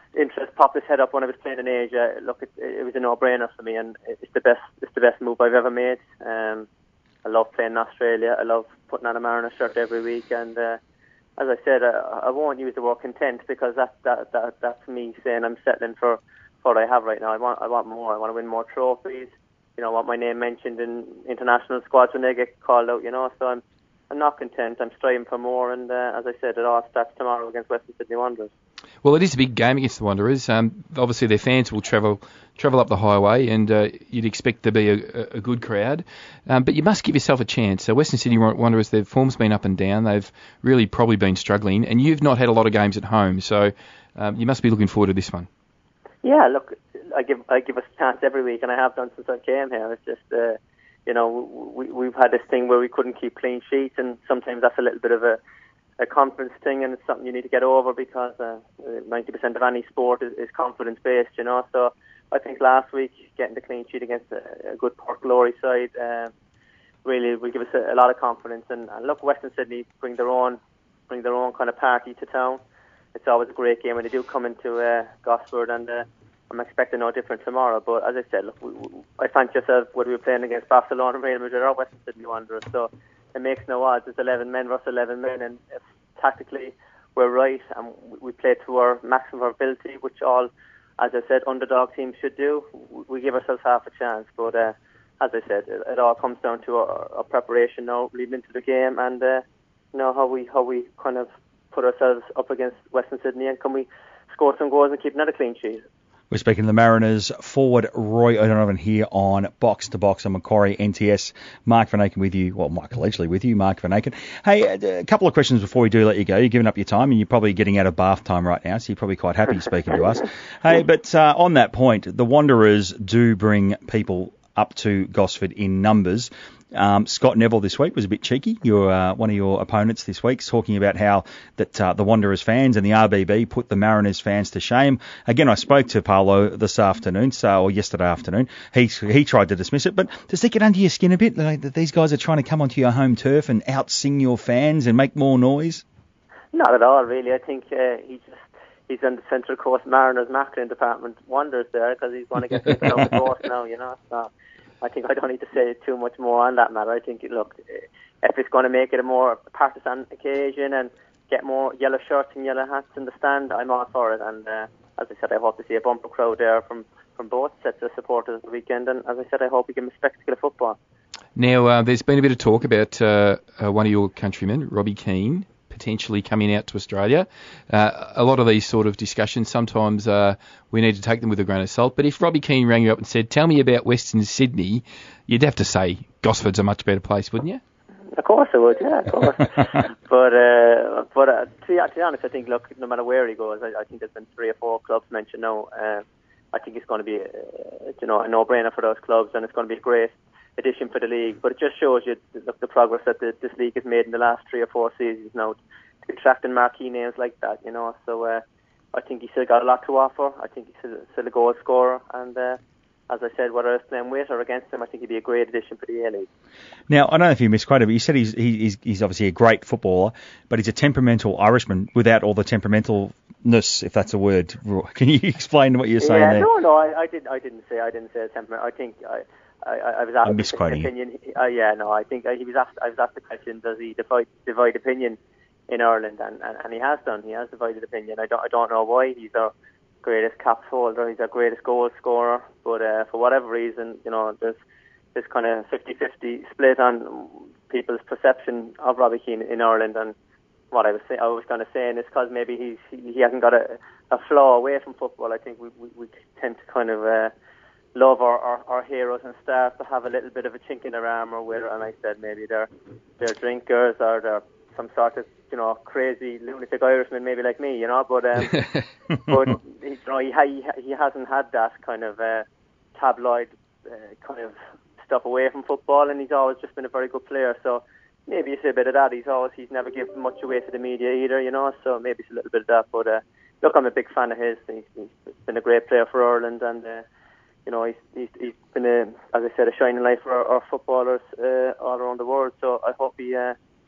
S8: interest popped his head up when I was playing in Asia. Look, it, it was a no-brainer for me, and it's the best it's the best move I've ever made. Um, I love playing in Australia. I love putting on a Mariners shirt every week, and uh, as I said, I, I won't use the word content, because that, that that that's me saying I'm settling for, for what I have right now. I want I want more. I want to win more trophies. You know, I want my name mentioned in international squads when they get called out. You know, so I'm I'm not content. I'm striving for more, and uh, as I said, it all starts tomorrow against Western Sydney Wanderers.
S5: Well, it is a big game against the Wanderers. Um, obviously, their fans will travel travel up the highway, and uh, you'd expect to be a, a good crowd. Um, but you must give yourself a chance. So Western Sydney Wanderers, their form's been up and down. They've really probably been struggling, and you've not had a lot of games at home. So um, you must be looking forward to this one.
S8: Yeah, look, I give I give us a chance every week, and I have done since I came here. It's just, uh, you know, we, we've had this thing where we couldn't keep clean sheets, and sometimes that's a little bit of a a confidence thing, and it's something you need to get over, because uh, ninety percent of any sport is, is confidence-based, you know. So I think last week, getting the clean sheet against a, a good Port Glory side uh, really will give us a, a lot of confidence. And, and look, Western Sydney bring their own bring their own kind of party to town. It's always a great game when they do come into uh, Gosford, and uh, I'm expecting no different tomorrow. But as I said, look, we, we, I fancy yourself whether we were playing against Barcelona, Real Madrid, or Western Sydney Wanderers. So it makes no odds. It's eleven men versus eleven men, and if tactically we're right and we play to our maximum ability, which all, as I said, underdog teams should do, we give ourselves half a chance. But uh, as I said, it, it all comes down to our, our preparation now leading into the game, and uh, you know how we how we kind of put ourselves up against Western Sydney, and can we score some goals and keep another clean sheet.
S6: We're speaking to the Mariners forward Roy O'Donovan here on Box to Box on Macquarie N T S. Mark Van Aken with you. Well, Michael Edgley with you. Mark Van Aken. Hey, a couple of questions before we do let you go. You're giving up your time, and you're probably getting out of bath time right now, so you're probably quite happy speaking to us. Hey, but uh, on that point, the Wanderers do bring people up to Gosford in numbers. Um, Scott Neville this week was a bit cheeky. You're uh, one of your opponents this week, talking about how that uh, the Wanderers fans and the R B B put the Mariners fans to shame. Again, I spoke to Paolo this afternoon, so or yesterday afternoon. He he tried to dismiss it, but does it get under your skin a bit like, that these guys are trying to come onto your home turf and out-sing your fans and make more noise?
S8: Not at all, really. I think uh, he just he's in the Central Coast Mariners marketing department wonders there, because he's going to get people out the course now, you know. So I think I don't need to say too much more on that matter. I think, look, if it's going to make it a more partisan occasion and get more yellow shirts and yellow hats in the stand, I'm all for it. And uh, as I said, I hope to see a bumper crowd there from, from both sets of supporters the weekend. And as I said, I hope we give them a spectacle of football.
S5: Now, uh, there's been a bit of talk about uh, uh, one of your countrymen, Robbie Keane, potentially coming out to Australia. Uh, a lot of these sort of discussions, sometimes uh, we need to take them with a grain of salt. But if Robbie Keane rang you up and said, tell me about Western Sydney, you'd have to say Gosford's a much better place, wouldn't you?
S8: Of course I would, yeah, of course. but uh, but uh, to, be, to be honest, I think, look, no matter where he goes, I, I think there's been three or four clubs mentioned now. Uh, I think it's going to be, uh, you know, a no-brainer for those clubs, and it's going to be a great addition for the league. But it just shows you the, the progress that the, this league has made in the last three or four seasons now, attracting marquee names like that, you know. So uh, I think he's still got a lot to offer. I think he's still, still a goal scorer, and uh, as I said, whether it's playing with or against him, I think he'd be a great addition for the A-League.
S6: Now, I don't know if you misquoted, but you said he's, he's he's obviously a great footballer, but he's a temperamental Irishman without all the temperamentalness, if that's a word. Can you explain what you're saying
S8: yeah,
S6: there?
S8: No, no, I, I didn't. I didn't say. I didn't say temperament. I think I, I, I was asked.
S6: I'm misquoting
S8: opinion. Uh, yeah, no, I think he was asked. I was asked the question: does he divide divide opinion in Ireland? And, and, and he has done. He has divided opinion. I don't. I don't know why. He's our greatest caps holder. He's our greatest goal scorer. But uh, for whatever reason, you know, there's this kind of fifty-fifty split on people's perception of Robbie Keane in Ireland. And what I was say, I was kind of saying is because maybe he's he, he hasn't got a, a flaw away from football. I think we we, we tend to kind of uh, love our, our, our heroes and stars to have a little bit of a chink in their armour with, and I said maybe they're they're drinkers or they're some sort of, you know, crazy lunatic Irishman, maybe like me, you know. But um, but you know, he he he hasn't had that kind of uh, tabloid uh, kind of stuff away from football, and he's always just been a very good player. So maybe you see a bit of that. He's always he's never given much away to the media either, you know. So maybe it's a little bit of that. But uh, look, I'm a big fan of his. He's, he's been a great player for Ireland, and uh, you know, he's, he's he's been a, as I said, a shining light for our, our footballers uh, all around the world. So I hope he uh,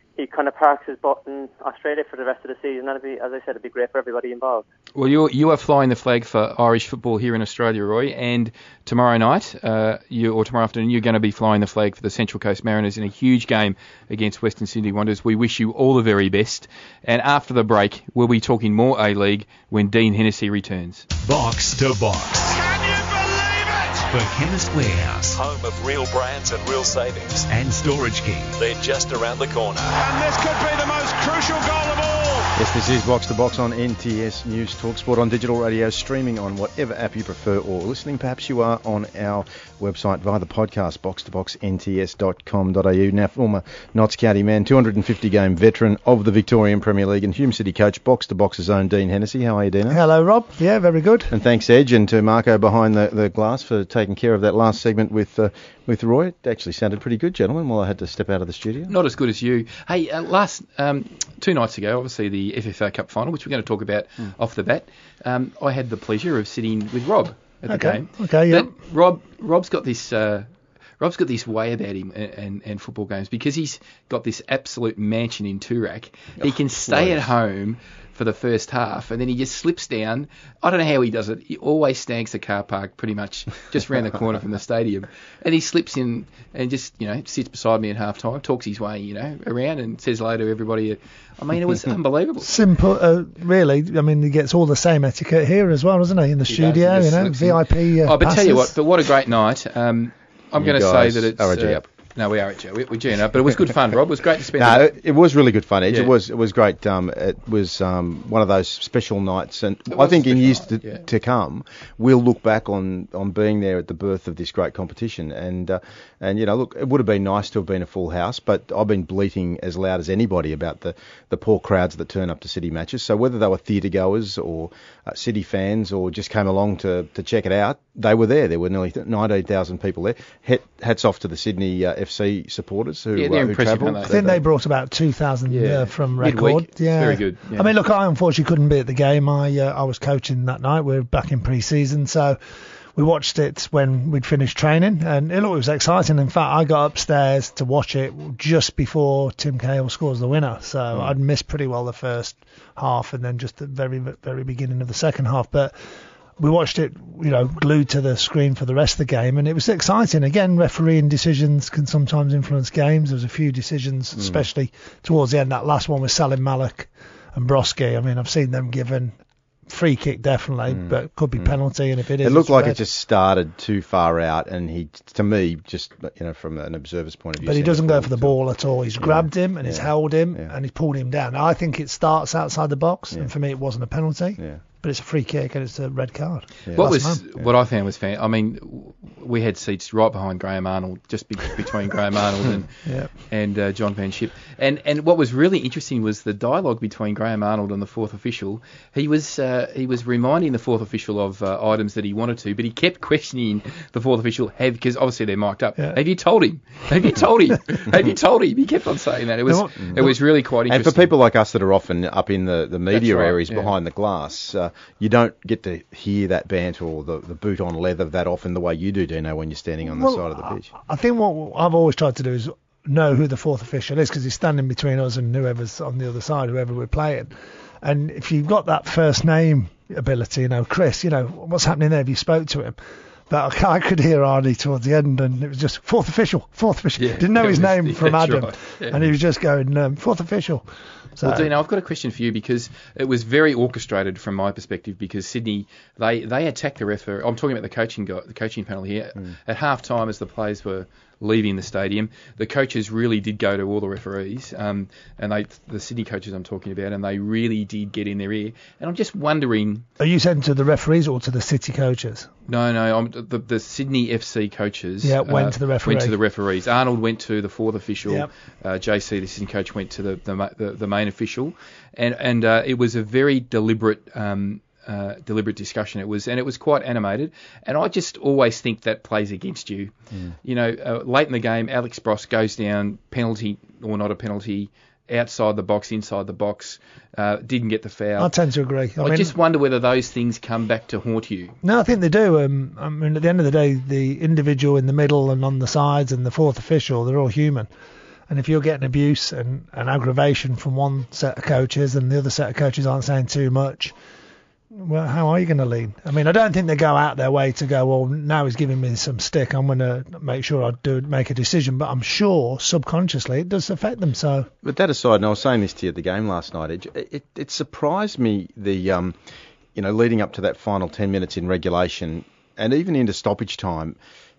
S8: he kind of parks his butt in Australia for the rest of the season. That'd be, as I said, it'd be great for everybody involved.
S5: Well, you you are flying the flag for Irish football here in Australia, Roy, and tomorrow night, uh, you or tomorrow afternoon, you're going to be flying the flag for the Central Coast Mariners in a huge game against Western Sydney Wanderers. We wish you all the very best. And after the break, we'll be talking more A-League when Dean Hennessy returns.
S1: Box to Box.
S2: Can you believe it?
S1: For Chemist Warehouse
S3: Home of real brands and real savings.
S1: and Storage King.
S3: They're just around the corner.
S2: And this could be the most crucial goal of all.
S4: Yes, this is Box to Box on N T S News Talksport on digital radio, streaming on whatever app you prefer, or listening perhaps you are on our website via the podcast, box to box n t s dot com dot a u. Now, former Notts County man, two hundred fifty game veteran of the Victorian Premier League and Hume City coach, Box to Box's own Dean Hennessy. How are you, Dino?
S9: Hello, Rob. Yeah, very good.
S4: And thanks, Edge, and to Marco behind the, the glass for taking care of that last segment with uh, with Roy. It actually sounded pretty good, gentlemen, while I had to step out of the studio.
S5: Not as good as you. Hey, uh, last um, two nights ago, obviously the F F A Cup final, which we're going to talk about mm. off the bat, um, I had the pleasure of sitting with Rob at the
S9: okay.
S5: game.
S9: Okay, yeah.
S5: But Rob, Rob's got this. Uh, Rob's got this way about him and, and, and football games because he's got this absolute mansion in Toorak. He can stay at home for the first half and then he just slips down. I don't know how he does it. He always snags the car park pretty much just around the corner from the stadium. And he slips in and just, you know, sits beside me at half time, talks his way, you know, around and says hello to everybody. I mean, it was unbelievable.
S9: Simple, uh, really. I mean, he gets all the same etiquette here as well, doesn't he? In the
S5: He
S9: studio,
S5: does. He
S9: you
S5: just
S9: know,
S5: slips
S9: V I P.
S5: in.
S9: Uh,
S5: oh, but
S9: passes.
S5: tell you what, but what a great night. Um, I'm
S4: You
S5: going to say
S4: guys
S5: that it's.
S4: are a G
S5: uh,
S4: up.
S5: No, we are at Joe. We, we're G'ing up, but it was good fun, Rob. It was great to spend.
S4: No,
S5: the,
S4: it, it was really good fun, Edge.
S5: Yeah.
S4: It was it was great. Um, it was um, one of those special nights, and
S5: It
S4: I
S5: was
S4: think
S5: a
S4: in
S5: special
S4: years
S5: night,
S4: to,
S5: yeah.
S4: to come, we'll look back on, on being there at the birth of this great competition. And uh, and you know, look, it would have been nice to have been a full house, but I've been bleating as loud as anybody about the, the poor crowds that turn up to City matches. So whether they were theatre goers or uh, City fans or just came along to, to check it out, they were there. There were nearly nineteen thousand people there. Het, hats off to the Sydney uh, F C supporters who,
S5: Yeah, they're
S4: uh, who
S5: impressive,
S4: travelled.
S5: aren't
S9: I think they brought about two thousand
S5: Yeah.
S9: uh, from
S5: Midweek.
S9: record.
S5: It's
S9: Yeah,
S5: very good, yeah.
S9: I mean, look, I unfortunately couldn't be at the game. I uh, I was coaching that night. We were back in pre-season, so we watched it when we'd finished training, and it, look, it was exciting. In fact, I got upstairs to watch it just before Tim Cahill scores the winner, so
S5: Mm.
S9: I'd missed pretty well the first half, and then just the very very beginning of the second half, but. We watched it, you know, glued to the screen for the rest of the game, and it was exciting. Again, refereeing decisions can sometimes influence games. There was a few decisions,
S4: Mm.
S9: especially towards the end. That last one with Salim Malik and Broski. I mean, I've seen them given free kick definitely,
S4: Mm.
S9: but could be
S4: Mm.
S9: penalty. And if it is,
S4: It looked
S9: it's
S4: like
S9: red.
S4: it just started too far out, and he, to me, just you know, from an observer's point of view.
S9: But he
S4: seemed
S9: doesn't
S4: to
S9: go
S4: fall
S9: for the
S4: to-
S9: ball at all. He's
S4: Yeah.
S9: grabbed him and he's
S4: Yeah.
S9: held him
S4: Yeah.
S9: and he's pulled him down. Now, I think it starts outside the box,
S4: Yeah.
S9: and for me, it wasn't a penalty.
S4: Yeah.
S9: But it's a free kick and it's a red card.
S4: Yeah.
S5: What
S9: Last
S5: was
S9: man.
S5: what I found was fan. I mean, w- we had seats right behind Graham Arnold, just be- between Graham Arnold and
S9: Yeah.
S5: and uh, John Van Schip. And and what was really interesting was the dialogue between Graham Arnold and the fourth official. He was uh, he was reminding the fourth official of uh, items that he wanted to, but he kept questioning the fourth official. Have because obviously they're mic'd up.
S9: Yeah.
S5: Have you told him? Have you told him? Have you told him? He kept on saying that. It was
S9: Now,
S5: it was really quite
S4: And
S5: interesting.
S4: for people like us that are often up in the, the media
S5: right,
S4: areas
S5: yeah.
S4: behind the glass, uh, you don't get to hear that banter or the, the boot on leather that often the way you do, Dino, when you're standing on the
S9: Well,
S4: side of the pitch.
S9: I think what I've always tried to do is know who the fourth official is, because he's standing between us and whoever's on the other side, whoever we're playing. And if you've got that first name ability, you know, Chris, you know, what's happening there? Have you spoke to him? But I, I could hear Arnie towards the end, and it was just fourth official, fourth official.
S5: Yeah,
S9: Didn't know his
S5: it was-
S9: name
S5: yeah,
S9: from
S5: that's
S9: Adam,
S5: right, yeah.
S9: and he was just going um, fourth official. So,
S5: Well, Dino, I've got a question for you because it was very orchestrated from my perspective because Sydney, they, they attacked the referee. I'm talking about the coaching guy, the coaching panel here.
S4: Mm.
S5: At half time, as the players were leaving the stadium, the coaches really did go to all the referees, um, and they, the Sydney coaches I'm talking about, and they really did get in their ear. And I'm just wondering.
S9: are you saying to the referees or to the City coaches?
S5: No, no, I'm, the, the Sydney F C coaches
S9: Yeah, went to the referee.
S5: Went to the referees. Arnold went to the fourth official.
S9: Yep.
S5: Uh, J C, the Sydney coach, went to the the, ma- the, the main official, and and uh, it was a very deliberate. Um, Uh, deliberate discussion it was, and it was quite animated. And I just always think that plays against you.
S4: Mm.
S5: You know, uh, late in the game, Alex Bross goes down, penalty or not a penalty, outside the box, inside the box, uh, didn't get the foul.
S9: I tend to agree. I,
S5: I
S9: mean,
S5: just wonder whether those things come back to haunt you.
S9: No, I think they do. Um, I mean, at the end of the day, the individual in the middle and on the sides and the fourth official, they're all human. And if you're getting abuse and, and aggravation from one set of coaches and the other set of coaches aren't saying too much, well, how are you going to lead? I mean, I don't think they go out their way to go, well, now he's giving me some stick, I'm going to make sure I do make a decision. But I'm sure subconsciously it does affect them. So,
S4: but that aside, and I was saying this to you at the game last night, it it, it surprised me the um, you know, leading up to that final ten minutes in regulation and even into stoppage time,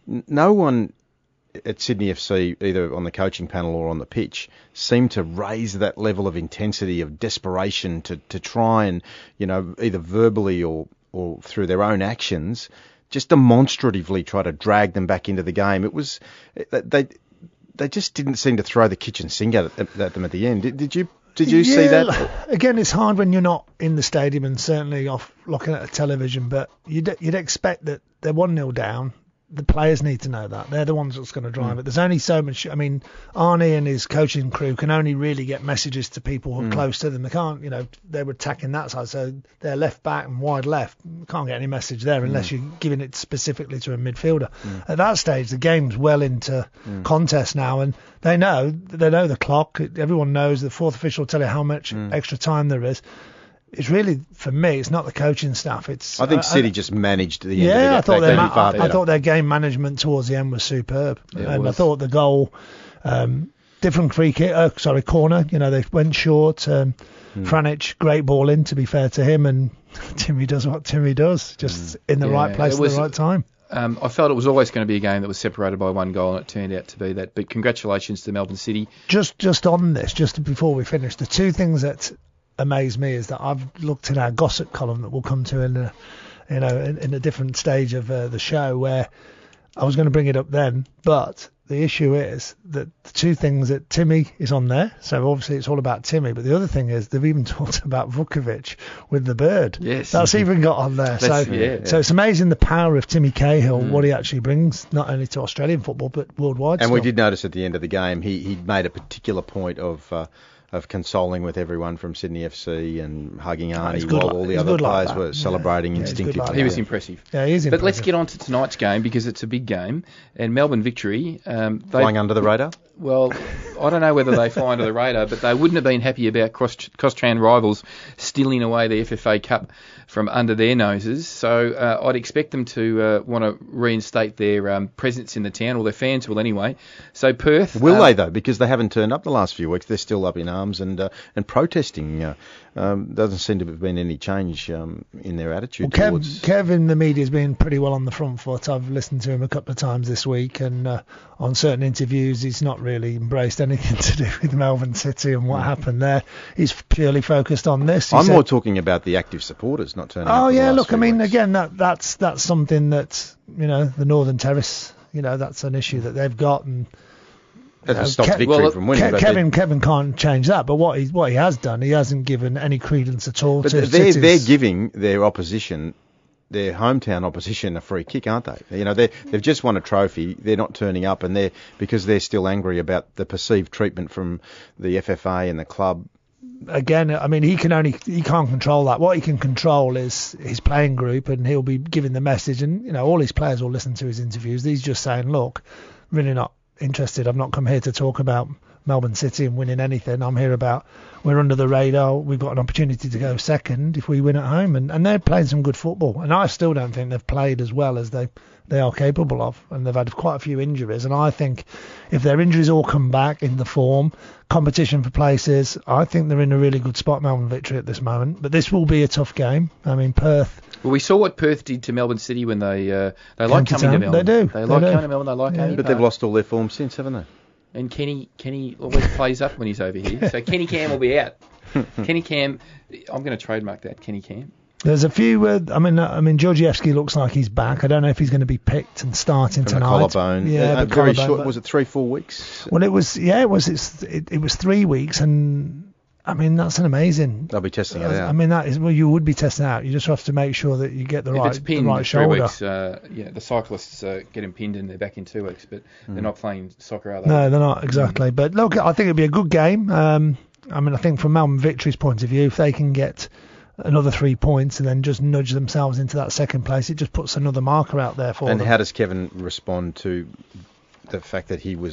S4: no one at Sydney F C, either on the coaching panel or on the pitch, seemed to raise that level of intensity, of desperation to, to try and, you know, either verbally or, or through their own actions, just demonstratively try to drag them back into the game. It was, they they just didn't seem to throw the kitchen sink at, at them at the end. Did, did you did you
S9: yeah,
S4: see that?
S9: Again, it's hard when you're not in the stadium and certainly off looking at a television, but you'd, you'd expect that they're one nil down. The players need to know that. They're the ones that's going to drive mm. it. There's only so much. I mean, Arnie and his coaching crew can only really get messages to people who are mm. close to them. They can't, you know, they were attacking that side. So they're left back and wide left. Can't get any message there unless mm. you're giving it specifically to a midfielder. Mm. At that stage, the game's well into mm. contest now, and they know, they know the clock. Everyone knows the fourth official will tell you how much mm. extra time there is. It's really, for me, it's not the coaching staff. It's
S4: I think
S9: uh,
S4: City just managed the
S9: yeah,
S4: end of
S9: I thought, their ma-
S4: I,
S9: I thought their game management towards the end was superb.
S5: Yeah,
S9: and
S5: was.
S9: I thought the goal, um, different free kick, uh, sorry, corner, you know, they went short. Um, hmm. Franic, great ball in, to be fair to him, and Timmy does what Timmy does, just hmm. in the
S5: yeah,
S9: right place at
S5: was,
S9: the right time.
S5: Um, I felt it was always going to be a game that was separated by one goal, and it turned out to be that. But congratulations to Melbourne City.
S9: Just, just on this, just before we finish, the two things that amaze me is that I've looked in our gossip column that we'll come to in a, you know, in, in a different stage of uh, the show, where I was going to bring it up then, but the issue is that the two things that Timmy is on there, so obviously it's all about Timmy, but the other thing is they've even talked about Vukovic with the bird.
S5: Yes.
S9: That's even got on there. So,
S5: yeah,
S9: so
S5: yeah.
S9: it's amazing the power of Timmy Cahill,
S5: mm.
S9: what he actually brings, not only to Australian football, but worldwide.
S4: And
S9: still.
S4: we did notice at the end of the game, he he made a particular point of uh, of consoling with everyone from Sydney F C and hugging Arnie
S9: oh,
S4: while
S9: like,
S4: all the other players
S9: like
S4: were celebrating
S9: yeah.
S4: instinctively.
S9: Like
S5: he was impressive.
S9: Yeah, he is impressive.
S5: But let's get on to tonight's game, because it's a big game. And Melbourne Victory. Um,
S4: Flying under the radar?
S5: Well, I don't know whether they fly under the radar, but they wouldn't have been happy about Crosstran rivals stealing away the F F A Cup from under their noses. So uh, I'd expect them to uh, want to reinstate their um, presence in the town, or their fans will anyway. So Perth...
S4: Will
S5: um,
S4: they, though? Because they haven't turned up the last few weeks. They're still up in arms and uh, and protesting. Uh, um, doesn't seem to have been any change um, in their attitude
S9: well,
S4: towards...
S9: Kev, Kev in the media has been pretty well on the front foot. I've listened to him a couple of times this week, and uh, on certain interviews he's not really embraced anything to do with Melbourne City and what mm. happened there. He's purely focused on this. He
S4: I'm
S9: said,
S4: more talking about the active supporters not turning up.
S9: Oh, yeah, look, I mean,
S4: weeks.
S9: again, that that's that's something that, you know, the Northern Terrace, you know, that's an issue that they've got, and
S4: That
S9: know,
S4: stops
S9: Ke-
S4: victory
S5: well,
S4: from winning.
S9: Ke- Kevin Kevin can't change that, but what he what he has done, he hasn't given any credence at all.
S4: But
S9: to
S4: they're,
S9: City's-
S4: they're giving their opposition, their hometown opposition, a free kick, aren't they? You know, they they've just won a trophy. They're not turning up, and they're because they're still angry about the perceived treatment from the F F A and the club.
S9: Again, I mean, he can only he can't control that. What he can control is his playing group, and he'll be giving the message. And you know, all his players will listen to his interviews. He's just saying, look, really not interested. I've not come here to talk about Melbourne City and winning anything. I'm here about we're under the radar. We've got an opportunity to go second if we win at home, and, and they're playing some good football. And I still don't think they've played as well as they they are capable of, and they've had quite a few injuries. And I think if their injuries all come back in the form, competition for places, I think they're in a really good spot, Melbourne Victory, at this moment. But this will be a tough game. I mean, Perth.
S5: Well, we saw what Perth did to Melbourne City when they uh, they like coming to Melbourne.
S9: They do.
S5: They,
S9: they
S5: like
S9: do.
S5: coming to Melbourne. They like
S9: yeah.
S5: Amy
S4: But
S5: Park.
S4: they've lost all their form since, haven't they?
S5: And Kenny Kenny always plays up when he's over here. So Kenny Cam will be out. Kenny Cam, I'm going to trademark that, Kenny Cam.
S9: There's a few. Uh, I mean, I mean, Georgievski looks like he's back. I don't know if he's going to be picked and starting
S4: From
S9: tonight.
S4: the collarbone.
S9: Yeah,
S4: uh,
S9: the
S4: very
S9: collarbone,
S4: short.
S9: but-
S4: Was it three, four weeks?
S9: Well, it was. Yeah, it was. It's, it, it was three weeks, and I mean that's an amazing.
S4: They'll be testing it out.
S9: I mean that is well, you would be testing out. You just have to make sure that you get the
S5: if
S9: right,
S5: it's pinned,
S9: the right
S5: three
S9: shoulder.
S5: weeks. Uh, yeah, the cyclists uh, get him pinned and they're back in two weeks, but
S4: Mm.
S5: they're not playing soccer, are they?
S9: No, they're not exactly. But look, I think it'd be a good game. Um, I mean, I think from Melbourne Victory's point of view, if they can get another three points and then just nudge themselves into that second place, it just puts another marker out there for
S4: And
S9: them.
S4: how does Kevin respond to the fact that he was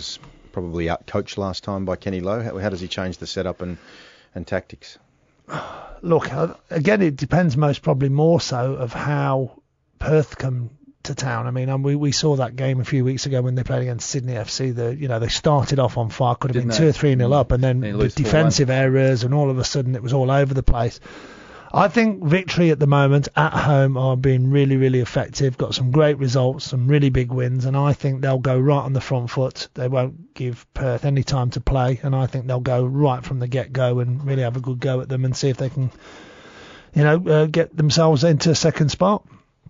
S4: probably out-coached last time by Kenny Lowe. How, how does he change the setup and, and tactics?
S9: Look, again, it depends most probably more so of how Perth come to town. I mean, and we, we saw that game a few weeks ago when they played against Sydney F C. The you know they started off on fire, could have
S5: Didn't
S9: been
S5: they?
S9: two or three nil up, and then
S5: They
S9: the
S5: lose four one.
S9: defensive errors, and all of a sudden it was all over the place. I think Victory at the moment at home are being really, really effective. Got some great results, some really big wins, and I think they'll go right on the front foot. They won't give Perth any time to play, and I think they'll go right from the get-go and really have a good go at them and see if they can, you know, uh, get themselves into second spot.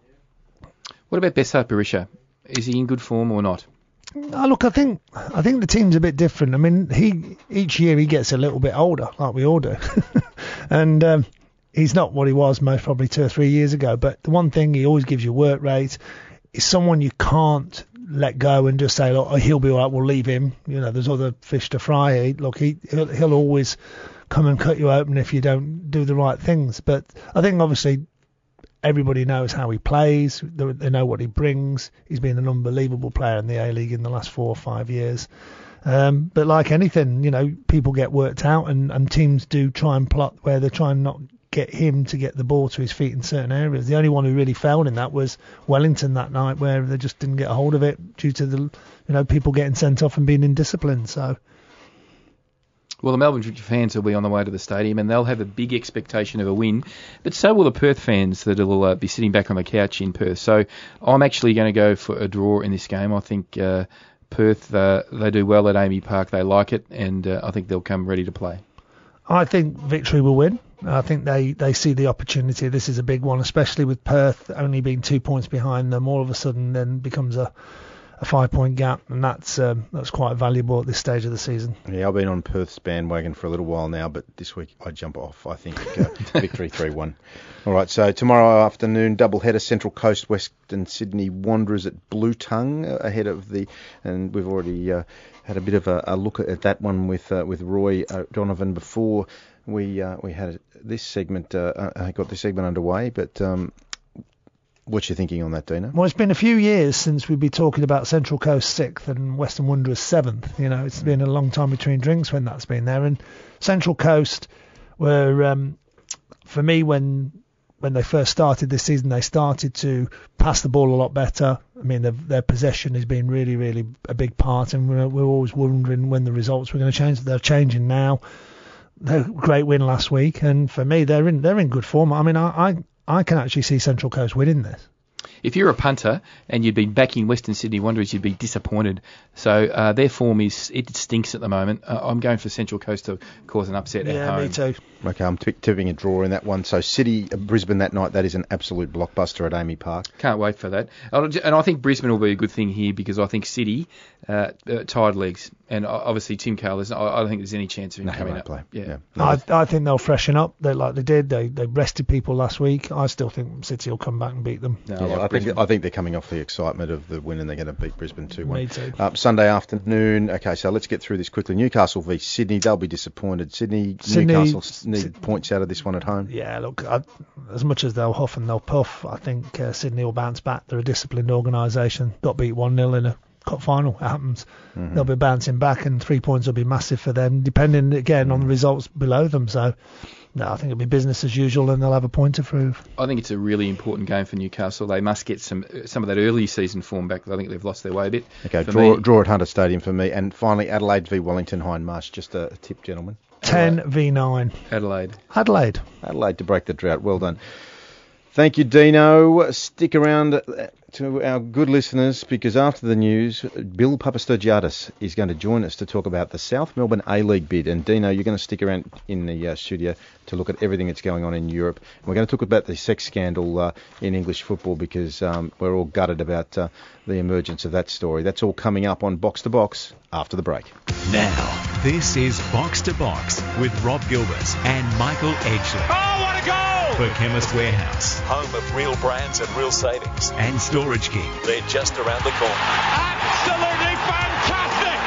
S5: What about Besart Berisha? Is he in good form or not?
S9: Oh, look, I think I think the team's a bit different. I mean, he each year he gets a little bit older, like we all do, and. Um, He's not what he was most probably two or three years ago, but the one thing he always gives you work rate. He's someone you can't let go and just say, look, oh, he'll be all right, we'll leave him. You know, there's other fish to fry. He, look, he, he'll, he'll always come and cut you open if you don't do the right things. But I think obviously everybody knows how he plays. They, they know what he brings. He's been an unbelievable player in the A-League in the last four or five years. Um, but like anything, you know, people get worked out and, and teams do try and plot where they're trying not get him to get the ball to his feet in certain areas. The only one who really failed in that was Wellington that night, where they just didn't get a hold of it due to the, you know, people getting sent off and being indisciplined. So,
S5: well, the Melbourne fans will be on the way to the stadium, and they'll have a big expectation of a win. But so will the Perth fans that will uh, be sitting back on the couch in Perth. So I'm actually going to go for a draw in this game. I think uh, Perth, uh, they do well at Amy Park. They like it, and uh, I think they'll come ready to play.
S9: I think Victory will win. I think they, they see the opportunity. This is a big one, especially with Perth only being two points behind them. All of a sudden, then becomes a, a five-point gap, and that's um, that's quite valuable at this stage of the season.
S4: Yeah, I've been on Perth's bandwagon for a little while now, but this week I jump off. I think uh, Victory three one. All right, so tomorrow afternoon, double header, Central Coast, Western Sydney Wanderers at Blue Tongue uh, ahead of the, and we've already uh, had a bit of a, a look at that one with uh, with Roy uh, Donovan before we uh, we had this segment. Uh, I got this segment underway, but um, what's your thinking on that, Dino?
S9: Well, it's been a few years since we'd be talking about Central Coast sixth and Western Wanderers seventh. You know, it's been a long time between drinks when that's been there. And Central Coast were, um, for me, when when they first started this season, they started to pass the ball a lot better. I mean, their, their possession has been really, really a big part, and we're, we're always wondering when the results were going to change. They're changing now. They're a great win last week, and for me, they're in they're in good form. I mean, I, I I can actually see Central Coast winning this.
S5: If you're a punter and you'd been backing Western Sydney Wanderers, you'd be disappointed. So uh, their form is it stinks at the moment. Uh, I'm going for Central Coast to cause an upset
S9: yeah,
S5: at home.
S9: me too.
S4: Okay, I'm t- tipping a draw in that one. So City, uh, Brisbane that night, that is an absolute blockbuster at Amy Park.
S5: Can't wait for that. And I think Brisbane will be a good thing here because I think City, uh, uh, tired legs. And obviously Tim Cahill, I don't think there's any chance of him
S4: No, he
S5: coming
S4: won't
S5: up.
S4: play.
S5: Yeah.
S4: Yeah. No,
S9: I I think they'll freshen up. They like they did. They they rested people last week. I still think City will come back and beat them.
S5: No,
S4: Yeah,
S5: I, like
S4: I think
S5: Brisbane.
S4: I think they're coming off the excitement of the win and they're going to beat Brisbane two one.
S9: Me too.
S4: Uh, Sunday afternoon. Okay, so let's get through this quickly. Newcastle v Sydney. They'll be disappointed. Sydney,
S9: Sydney-
S4: Newcastle s- need points out of this one at home.
S9: Yeah, look, I, as much as they'll huff and they'll puff, I think uh, Sydney will bounce back. They're a disciplined organisation. Got beat one nil in a cup final. It happens.
S4: Mm-hmm.
S9: They'll be bouncing back, and three points will be massive for them, depending again on the results below them. So, no, I think it'll be business as usual, and they'll have a point to prove.
S5: I think it's a really important game for Newcastle. They must get some some of that early season form back. I think they've lost their way a bit.
S4: Okay,
S5: For
S4: draw
S5: me-
S4: draw at Hunter Stadium for me. And finally, Adelaide v Wellington Hindmarsh. Just a, a tip, gentlemen.
S9: ten v nine.
S5: Adelaide.
S9: Adelaide.
S4: Adelaide to break the drought. Well done. Thank you, Dino. Stick around to our good listeners because after the news, Bill Papastergiadis is going to join us to talk about the South Melbourne A-League bid. And Dino, you're going to stick around in the uh, studio to look at everything that's going on in Europe. And we're going to talk about the sex scandal uh, in English football because um, we're all gutted about uh, the emergence of that story. That's all coming up on Box to Box after the break.
S1: Now, this is Box to Box with Rob Gilbert and Michael Edgley.
S2: Oh, what a goal!
S1: For Chemist Warehouse
S3: Home of real brands and real savings.
S1: and Storage King.
S3: They're just around the corner.
S2: Absolutely fantastic!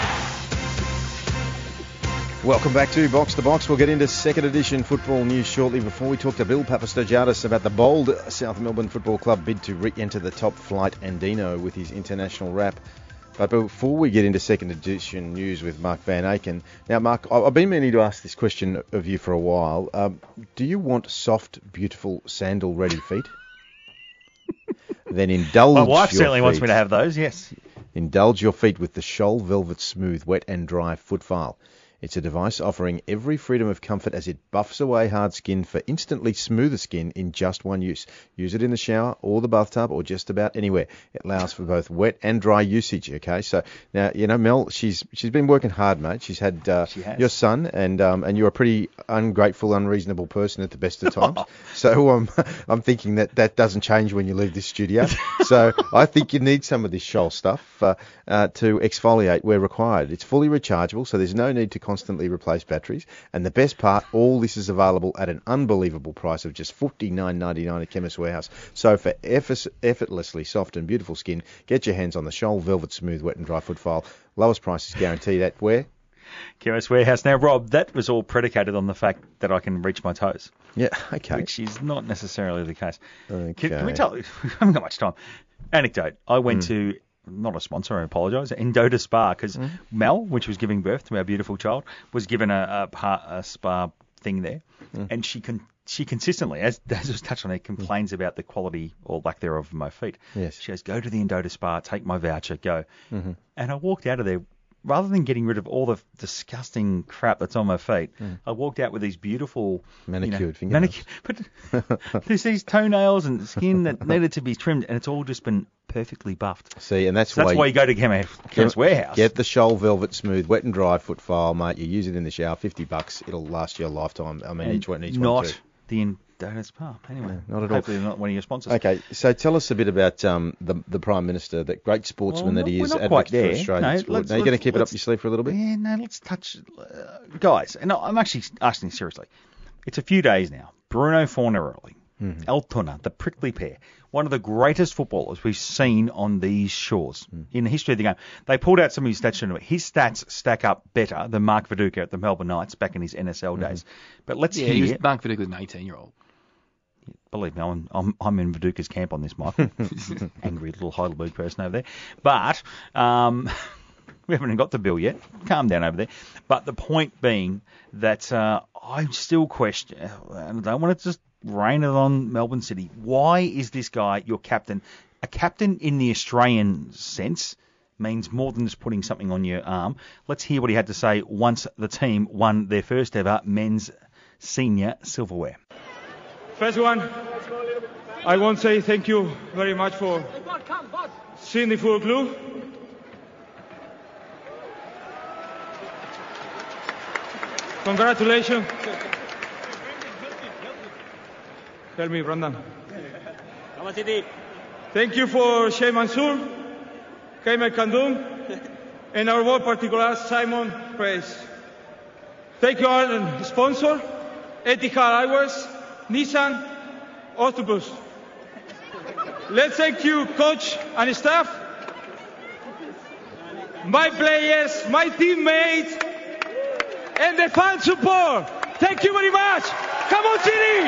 S4: Welcome back to Box to Box. We'll get into second edition football news shortly. Before we talk to Bill Papastergiadis about the bold South Melbourne Football Club bid to re-enter the top flight and Dino with his international wrap. But before we get into second edition news with Mark Van Aken, now Mark, I've been meaning to ask this question of you for a while. Um, do you want soft, beautiful, sandal-ready feet? Then indulge
S6: My wife
S4: your
S6: certainly
S4: feet.
S6: wants me to have those, yes.
S4: Indulge your feet with the Scholl Velvet Smooth Wet and Dry Foot File. It's a device offering every freedom of comfort as it buffs away hard skin for instantly smoother skin in just one use. Use it in the shower or the bathtub or just about anywhere. It allows for both wet and dry usage, okay? So now, you know, Mel, she's she's been working hard, mate. She's had uh,
S6: she has.
S4: your son, and um, and you're a pretty ungrateful, unreasonable person at the best of times. So um, I'm thinking that that doesn't change when you leave this studio. So I think you need some of this Scholl stuff uh, uh, to exfoliate where required. It's fully rechargeable, so there's no need to constantly replace batteries, and the best part, all this is available at an unbelievable price of just forty-nine ninety-nine at Chemist Warehouse. So for effort- effortlessly soft and beautiful skin, get your hands on the Scholl Velvet Smooth Wet and Dry Foot File. Lowest price is guaranteed at where?
S6: Chemist Warehouse. Now, Rob, that was all predicated on the fact that I can reach my toes.
S4: Yeah, okay.
S6: Which is not necessarily the case.
S4: Okay.
S6: Can, can we tell? We haven't got much time. Anecdote. I went mm. to not a sponsor, I apologise, Endota Spa, because mm. Mel, which was giving birth to our beautiful child, was given a, a, a spa thing there, mm. and she con- she consistently, as, as was touched on, it complains mm. about the quality or lack thereof of my feet.
S4: Yes.
S6: She goes, go to the Endota Spa, take my voucher, go.
S4: Mm-hmm.
S6: And I walked out of there, rather than getting rid of all the disgusting crap that's on my feet, mm. I walked out with these beautiful
S4: manicured
S6: you know,
S4: fingernails.
S6: Manic- but there's these toenails and skin that needed to be trimmed, and it's all just been perfectly buffed.
S4: See, and that's,
S6: so
S4: why,
S6: that's why you go to Chemist, Chemist Warehouse.
S4: Get the Scholl Velvet Smooth Wet and Dry Foot File, mate. You use it in the shower, fifty bucks. It'll last you a lifetime. I mean,
S6: and
S4: each one, each
S6: not
S4: one too.
S6: the Endota Spa. Anyway,
S4: no, not at all.
S6: Hopefully not one of your sponsors.
S4: Okay, so tell us a bit about um, the the Prime Minister, that great sportsman
S6: well,
S4: that he
S6: no,
S4: is,
S6: we're not
S4: advocate
S6: quite
S4: for
S6: there.
S4: Australian
S6: no,
S4: sport.
S6: let's,
S4: Now, you're going to keep it up
S6: let's,
S4: your sleeve for a little bit?
S6: Yeah, no, let's touch... Uh, guys, and I'm actually asking seriously. It's a few days now. Bruno Fornaroli, mm-hmm. El Tuna, the prickly pear, one of the greatest footballers we've seen on these shores mm. in the history of the game. They pulled out some of his stats. His stats stack up better than Mark Viduka at the Melbourne Knights back in his N S L mm-hmm. days. But let's
S5: yeah,
S6: hear...
S5: He was, Mark Viduka was an eighteen-year-old.
S6: Believe me, I'm, I'm, I'm in Viduka's camp on this, Michael. Angry little Heidelberg person over there. But um, we haven't even got the bill yet. Calm down over there. But the point being that uh, I still question, and I don't want to just rain it on Melbourne City. Why is this guy your captain? A captain in the Australian sense means more than just putting something on your arm. Let's hear what he had to say once the team won their first ever men's senior silverware.
S2: First one, I want to say thank you very much for Sydney Football Club. Congratulations. Tell me, Brandon. Thank you for Shay Mansour, Kaimer Kandum, and our more particular Simon Price. Thank you our sponsor, Etihad Airways, Nissan, Octopus. Let's thank you, coach and staff, my players, my teammates, and the fan support. Thank you very much. Come on, City!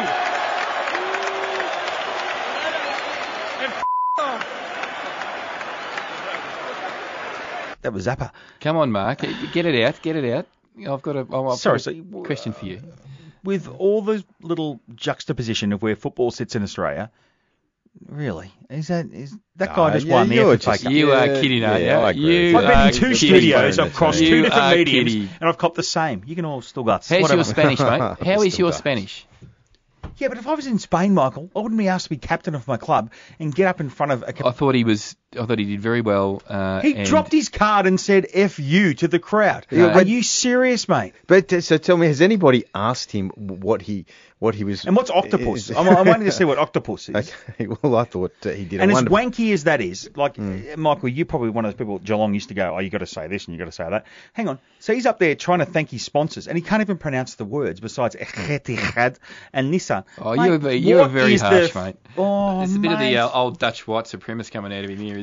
S6: That was Zappa.
S5: Come on, Mark. Get it out. Get it out. I've got a, I've got
S6: Sorry,
S5: a
S6: so,
S5: question for you.
S6: With all the little juxtaposition of where football sits in Australia, really, is that is that
S4: no,
S6: guy just
S4: yeah,
S6: won the F A Cup?
S5: You are kidding, aren't you?
S4: Yeah, I agree.
S5: You
S6: I've been in two
S5: kidding.
S6: studios, I've crossed
S5: You
S6: two different
S5: are
S6: mediums,
S5: kidding.
S6: and I've copped the same. You can all still guts.
S5: How's
S6: Whatever.
S5: your Spanish, mate? How is
S4: Still
S5: your
S4: does.
S5: Spanish?
S6: Yeah, but if I was in Spain, Michael, I wouldn't be asked to be captain of my club and get up in front of a... Cap-
S5: I thought he was. I thought he did very well. Uh,
S6: he
S5: and
S6: dropped his card and said F you to the crowd.
S5: No.
S6: Are you serious, mate?
S4: But uh, so tell me, has anybody asked him what he what he was...
S6: And what's octopus? I'm, I'm waiting to see what octopus is.
S4: Okay, well, I thought uh, he did
S6: And
S4: a
S6: as
S4: wonderful...
S6: wanky as that is, like, mm. Michael, you're probably one of those people, Geelong used to go, oh, you got to say this and you got to say that. Hang on. So he's up there trying to thank his sponsors, and he can't even pronounce the words besides Etihad and Nissan.
S5: Oh,
S6: mate,
S5: you're, you're
S6: what
S5: very
S6: is
S5: harsh,
S6: the,
S5: mate.
S6: Oh,
S5: There's a bit
S6: mate.
S5: of the uh, old Dutch white supremacist coming out of him here, isn't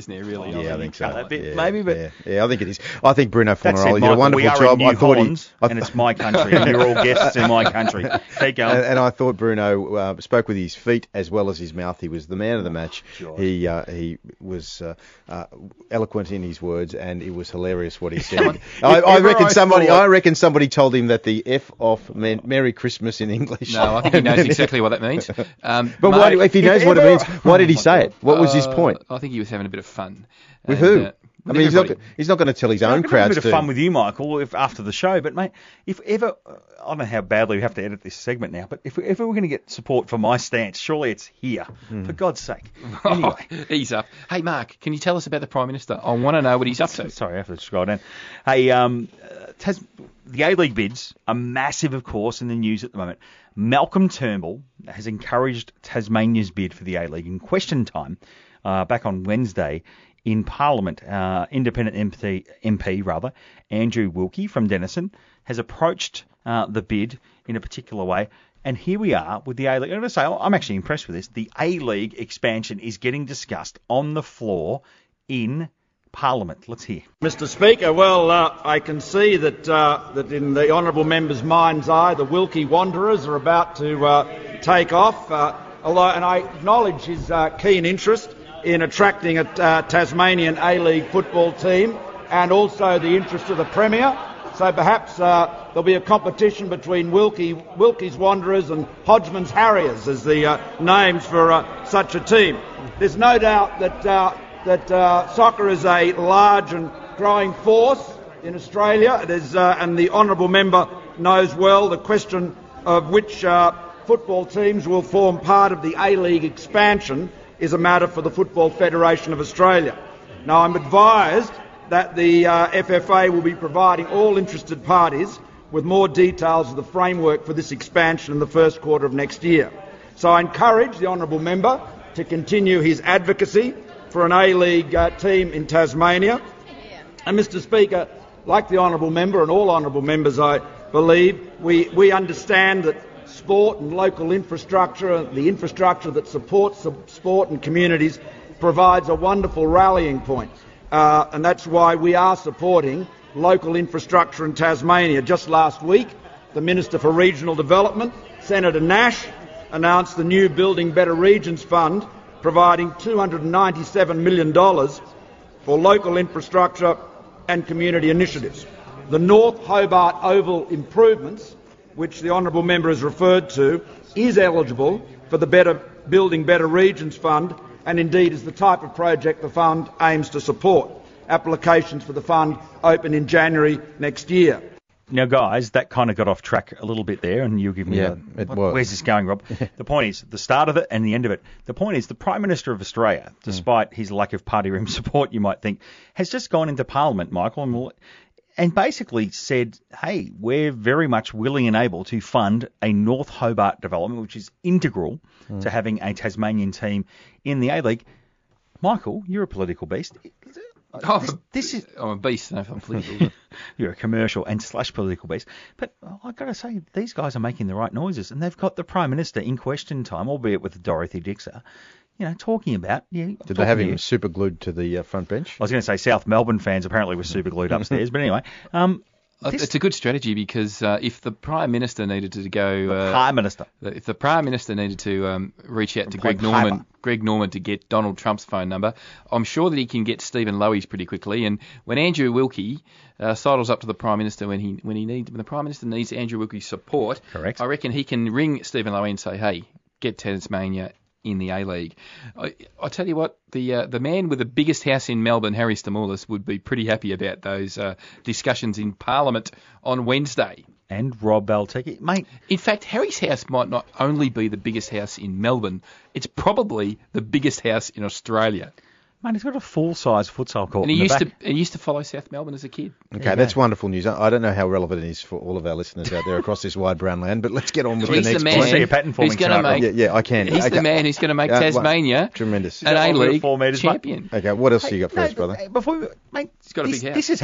S5: isn't there? Really?
S4: Yeah, I think so.
S6: A bit,
S4: yeah,
S6: maybe, but
S4: yeah, yeah, I think it is. I think Bruno
S6: that said,
S4: Fornaroli did a
S6: Michael,
S4: wonderful
S6: we are
S4: job.
S6: in New
S4: I thought
S6: Holland,
S4: he, I
S6: and it's my country, and you're all guests in my country. Keep going.
S4: And, and I thought Bruno uh, spoke with his feet as well as his mouth. He was the man of the match.
S6: Sure.
S4: He uh, he was uh, uh, eloquent in his words, and it was hilarious what he said. I, I reckon
S6: I
S4: somebody
S6: thought-
S4: I reckon somebody told him that the F off meant Merry Christmas in English.
S5: No, I think he knows exactly what that means. Um,
S4: But why,
S5: mate,
S4: if he knows
S6: if
S4: what it
S6: ever-
S4: means, why did he say it? What was his
S5: uh,
S4: point?
S5: I think he was having a bit of fun.
S4: With
S5: And,
S4: who?
S5: uh,
S4: I
S5: with
S4: mean, he's not,
S5: everybody.
S4: he's not going to tell his
S6: I'm
S4: own
S6: gonna have
S4: crowds
S6: a bit
S4: to.
S6: of fun with you, Michael, if after the show. But mate, if ever, I don't know how badly we have to edit this segment now, but if we, if we're going to get support for my stance, surely it's here.
S4: Hmm.
S6: For God's sake. Anyway,
S5: He's up. Hey, Mark, can you tell us about the Prime Minister? I want to know what he's up to.
S6: sorry, I have to scroll down. Hey, um, uh, Tas- the A-League bids are massive, of course, in the news at the moment. Malcolm Turnbull has encouraged Tasmania's bid for the A-League in question time uh, back on Wednesday. In Parliament, uh, independent M P, M P rather, Andrew Wilkie from Denison, has approached uh, the bid in a particular way. And here we are with the A-League. I'm going to say, I'm actually impressed with this. The A-League expansion is getting discussed on the floor in Parliament. Let's hear.
S10: Mister Speaker, well, uh, I can see that uh, that in the honourable member's mind's eye, the Wilkie Wanderers are about to uh, take off. Uh, although, and I acknowledge his uh, keen interest in attracting a uh, Tasmanian A-League football team, and also the interest of the Premier. So perhaps uh, there'll be a competition between Wilkie, Wilkie's Wanderers and Hodgman's Harriers as the uh, names for uh, such a team. There's no doubt that uh, that uh, soccer is a large and growing force in Australia. It is, uh, and the honourable member knows well the question of which uh, football teams will form part of the A-League expansion is a matter for the Football Federation of Australia. Now, I'm advised that the uh, F F A will be providing all interested parties with more details of the framework for this expansion in the first quarter of next year. So I encourage the honourable member to continue his advocacy for an A-League uh, team in Tasmania. And, Mister Speaker, like the honourable member and all honourable members, I believe, we, we understand that sport and local infrastructure, the infrastructure that supports the sport and communities, provides a wonderful rallying point. Uh, and that's why we are supporting local infrastructure in Tasmania. Just last week, the Minister for Regional Development, Senator Nash, announced the new Building Better Regions Fund, providing two hundred ninety-seven million dollars for local infrastructure and community initiatives. The North Hobart Oval improvements, which the honourable member has referred to, is eligible for the Better Building Better Regions Fund, and indeed is the type of project the fund aims to support. Applications for the fund open in January next year.
S6: Now, guys, that kind of got off track a little bit there, and you give me
S4: Yeah,
S6: a,
S4: it
S6: what-
S4: was.
S6: where's this going, Rob? The point is, the start of it and the end of it. The point is, the Prime Minister of Australia, despite his lack of party room support, you might think, has just gone into Parliament, Michael, and will, and basically said, hey, we're very much willing and able to fund a North Hobart development, which is integral
S4: Mm.
S6: to having a Tasmanian team in the A-League. Michael, you're a political beast.
S5: Oh,
S6: This, this is
S5: I'm a beast, no, I'm political.
S6: you're a commercial and slash political beast. But I've got to say, these guys are making the right noises, and they've got the Prime Minister in question time, albeit with Dorothy Dixer, you know, talking about... Yeah,
S4: Did
S6: talking
S4: they have
S6: to
S4: him
S6: you.
S4: super glued to the uh, front bench?
S6: I was going to say South Melbourne fans apparently were super glued upstairs, but anyway... Um,
S5: Uh,
S6: this-
S5: It's a good strategy because uh, if the Prime Minister needed to go... Uh,
S6: Prime Minister.
S5: If the Prime Minister needed to um, reach out to
S6: play
S5: Greg Norman,
S6: clever.
S5: Greg Norman to get Donald Trump's phone number, I'm sure that he can get Stephen Lowe's pretty quickly. And when Andrew Wilkie uh, sidles up to the Prime Minister when he when he needs when the Prime Minister needs Andrew Wilkie's support,
S6: Correct.
S5: I reckon he can ring Stephen Lowe and say, "Hey, get Tasmania in the A-League." I, I tell you what, the uh, the man with the biggest house in Melbourne, Harry Stamoulis, would be pretty happy about those uh, discussions in Parliament on Wednesday.
S6: And Rob Baltecki. Mate,
S5: In fact, Harry's house might not only be the biggest house in Melbourne, it's probably the biggest house in Australia.
S6: mate, he's got a full-size futsal court
S5: And he
S6: in the
S5: used
S6: back.
S5: to he used to follow South Melbourne as a kid.
S4: Okay, that's wonderful news. I I don't know how relevant it is for all of our listeners out there across this wide brown land, but let's get on with
S5: He's
S4: the
S5: the
S4: next
S5: man
S6: I see
S4: point.
S6: a pattern
S5: who's
S6: forming
S5: going to
S6: tonight,
S5: make
S4: Yeah, yeah, I can.
S5: he's
S4: okay.
S5: the man who's going to make
S4: Uh, well,
S5: Tasmania
S4: Tremendous.
S5: an
S6: Got one with
S5: A-League
S6: four metres, mate.
S5: champion.
S4: Okay, what else
S6: Hey,
S4: you got for
S6: no,
S4: us, brother?
S6: but, uh, Before we, mate,
S5: He's got a
S6: this,
S5: big house.
S6: this is happening.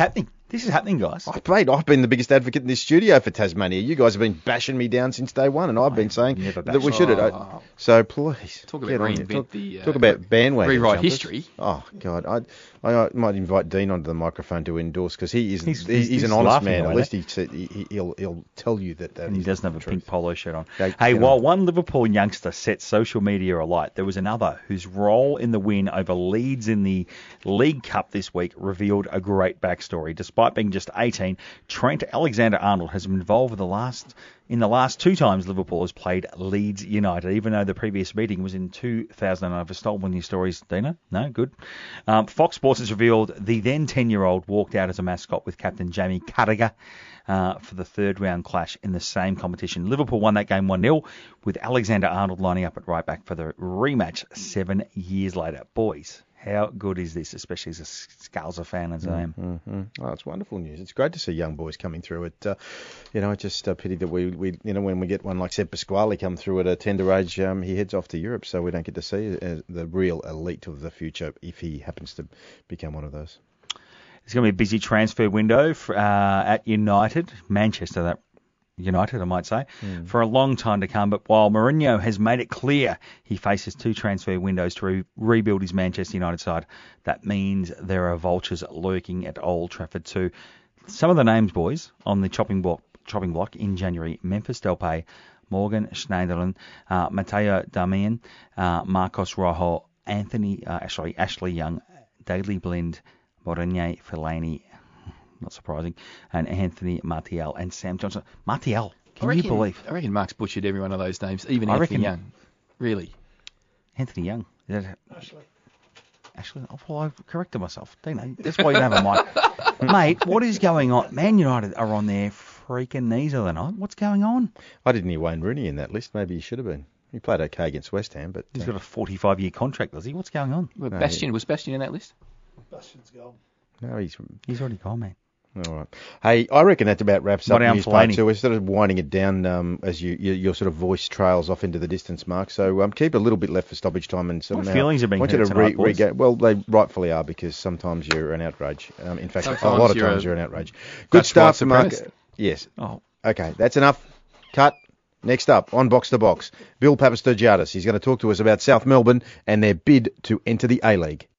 S6: This is happening, guys.
S4: I played. I've been the biggest advocate in this studio for Tasmania. You guys have been bashing me down since day one, and I've been saying that we should have.
S5: Oh.
S4: So please,
S5: Talk about
S4: get on
S5: reinvent
S4: here. Talk,
S5: the, uh,
S4: talk about bandwagon
S5: rewrite
S4: jumpers.
S5: history.
S4: Oh God, I, I might invite Dean onto the microphone to endorse because he is
S6: He's-
S4: he's,
S6: he's
S4: an honest
S6: laughing
S4: man.
S6: away
S4: At least
S6: there.
S4: he said he, he'll he'll tell you that. that
S6: And he
S4: is
S6: doesn't have a
S4: the truth.
S6: pink polo shirt on.
S4: Okay,
S6: Hey,
S4: get
S6: while
S4: on.
S6: one Liverpool youngster set social media alight, there was another whose role in the win over Leeds in the League Cup this week revealed a great backstory. Despite being just eighteen, Trent Alexander-Arnold has been involved with the last in the last two times Liverpool has played Leeds United, even though the previous meeting was in two thousand. I've stolen your stories, Dina. No, good. Um, Fox Sports has revealed the then ten-year-old walked out as a mascot with captain Jamie Carragher uh, for the third round clash in the same competition. Liverpool won that game one nil, with Alexander-Arnold lining up at right back for the rematch seven years later. Boys, how good is this, especially as a Scalza fan as I am?
S4: Mm-hmm. Oh, it's wonderful news. It's great to see young boys coming through. It, uh, you know, it's just a pity that we, we, you know, when we get one like Seb Pasquale come through at a tender age, um, he heads off to Europe, so we don't get to see uh, the real elite of the future if he happens to become one of those.
S6: It's going to be a busy transfer window for, uh, at United, Manchester, that United, I might say, mm. for a long time to come. But while Mourinho has made it clear he faces two transfer windows to re- rebuild his Manchester United side, that means there are vultures lurking at Old Trafford too. Some of the names, boys, on the chopping block, chopping block in January: Memphis Depay, Morgan Schneiderlin, uh, Matteo Darmian, uh, Marcos Rojo, Anthony, uh, actually Ashley Young, Daley Blind, Mourinho Fellaini, not surprising, and Anthony Martial and Sam Johnson. Martial, can
S5: I reckon,
S6: you believe?
S5: I reckon Mark's butchered every one of those names, even
S6: I
S5: Anthony
S6: reckon-
S5: Young. Really?
S6: Anthony Young. Is that,
S9: Ashley.
S6: Ashley, oh, well, I corrected myself. Dino, that's why you don't have a mic. Mate, what is going on? Man United are on their freaking knees the other night. What's going on?
S4: I didn't hear Wayne Rooney in that list. Maybe he should have been. He played okay against West Ham, but
S6: He's
S4: uh,
S6: got a forty-five year contract, does he? What's going on?
S5: Well,
S4: No,
S5: Bastion, was Bastion in that list?
S9: Bastian's gone.
S4: no, he's
S6: He's already gone, man.
S4: all right. Hey, I reckon that about wraps up
S6: What
S4: news
S6: down
S4: part
S6: Fellaini?
S4: two. We're sort of winding it down um, as you, you your sort of voice trails off into the distance, Mark. So um, keep a little bit left for stoppage time, and somehow
S6: feelings are being
S4: I want you
S6: hurt
S4: to
S6: tonight, boys?
S4: rega- Well, they rightfully are, because sometimes you're an outrage. Um, in fact, a
S5: Sometimes
S4: lot of
S5: you're
S4: times
S5: a
S4: you're an outrage. Good
S5: Dutch white
S4: stuff, Mark.
S5: supremacist.
S4: Yes.
S6: Oh,
S4: Okay, that's enough. Cut. Next up, on Box to Box, Bill Papastergiadis. He's going to talk to us about South Melbourne and their bid to enter the A-League.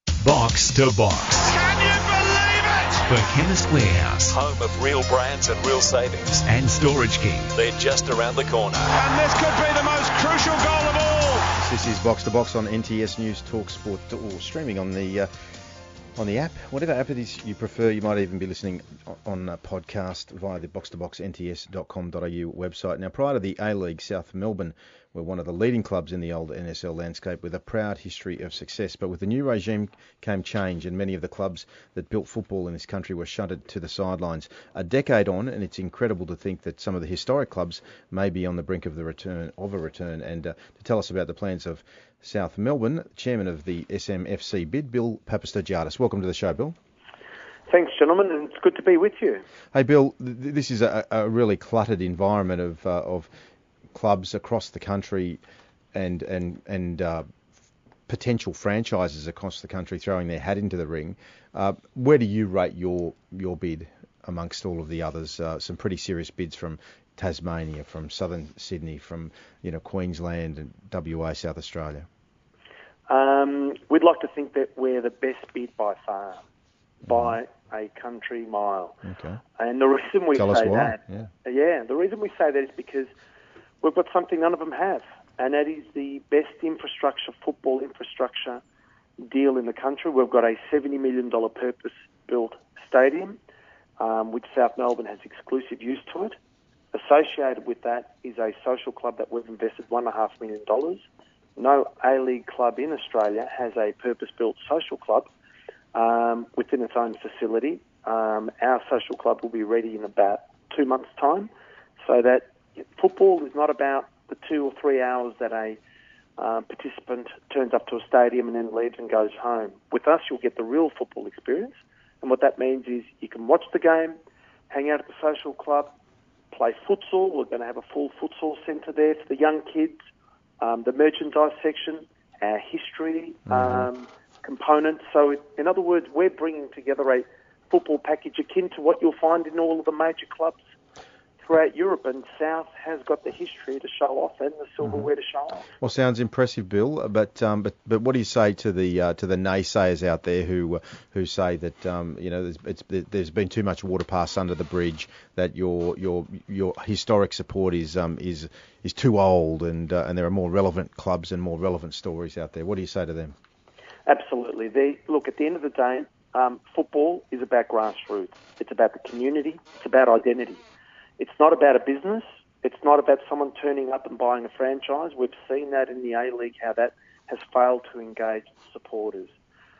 S1: Box to Box.
S3: Can you believe it?
S1: For Chemist Warehouse
S3: Home of real brands and real savings.
S1: and Storage King.
S3: They're just around the corner.
S10: And this could be the most crucial goal of all.
S4: This is Box to Box on N T S News Talk Sport, or streaming on the uh, on the app, whatever app it is you prefer. You might even be listening on a podcast via the box to box n t s dot com dot a u website. Now, prior to the A-League, South Melbourne were one of the leading clubs in the old N S L landscape with a proud history of success. But with the new regime came change, and many of the clubs that built football in this country were shunted to the sidelines. A decade on, and it's incredible to think that some of the historic clubs may be on the brink of the return of a return. And uh, to tell us about the plans of South Melbourne, chairman of the S M F C bid, Bill Papastergiadis. Welcome to the show, Bill.
S11: Thanks, gentlemen, and it's good to be with you.
S4: Hey, Bill, th- this is a, a really cluttered environment of uh, of clubs across the country, and and and uh, potential franchises across the country throwing their hat into the ring. Uh, where do you rate your your bid amongst all of the others? Uh, some pretty serious bids from Tasmania, from southern Sydney, from you know Queensland and W A, South Australia.
S11: Um, we'd like to think that we're the best bid by far, by a country mile.
S4: Okay.
S11: And the reason we
S4: Tell us
S11: say
S4: why.
S11: that,
S4: Yeah.
S11: yeah, the reason we say that is because we've got something none of them have, and that is the best infrastructure, football infrastructure deal in the country. We've got a seventy million dollars purpose-built stadium, um, which South Melbourne has exclusive use to it. Associated with that is a social club that we've invested one point five million dollars. No A-League club in Australia has a purpose-built social club um, within its own facility. Um, our social club will be ready in about two months' time, so that football is not about the two or three hours that a uh, participant turns up to a stadium and then leaves and goes home. With us, you'll get the real football experience, and what that means is you can watch the game, hang out at the social club, play futsal. We're going to have a full futsal centre there for the young kids, um, the merchandise section, our history um, component. So, in other words, we're bringing together a, football package akin to what you'll find in all of the major clubs throughout Europe, and South has got the history to show off and the silverware mm-hmm. to show off.
S4: Well, sounds impressive, Bill. But um, but but what do you say to the uh, to the naysayers out there who uh, who say that um, you know there's, it's, there's been too much water passed under the bridge, that your your your historic support is um is is too old, and uh, and there are more relevant clubs and more relevant stories out there? What do you say to them?
S11: Absolutely. They, look, at the end of the day, um, football is about grassroots. It's about the community. It's about identity. It's not about a business. It's not about someone turning up and buying a franchise. We've seen that in the A-League, how that has failed to engage supporters.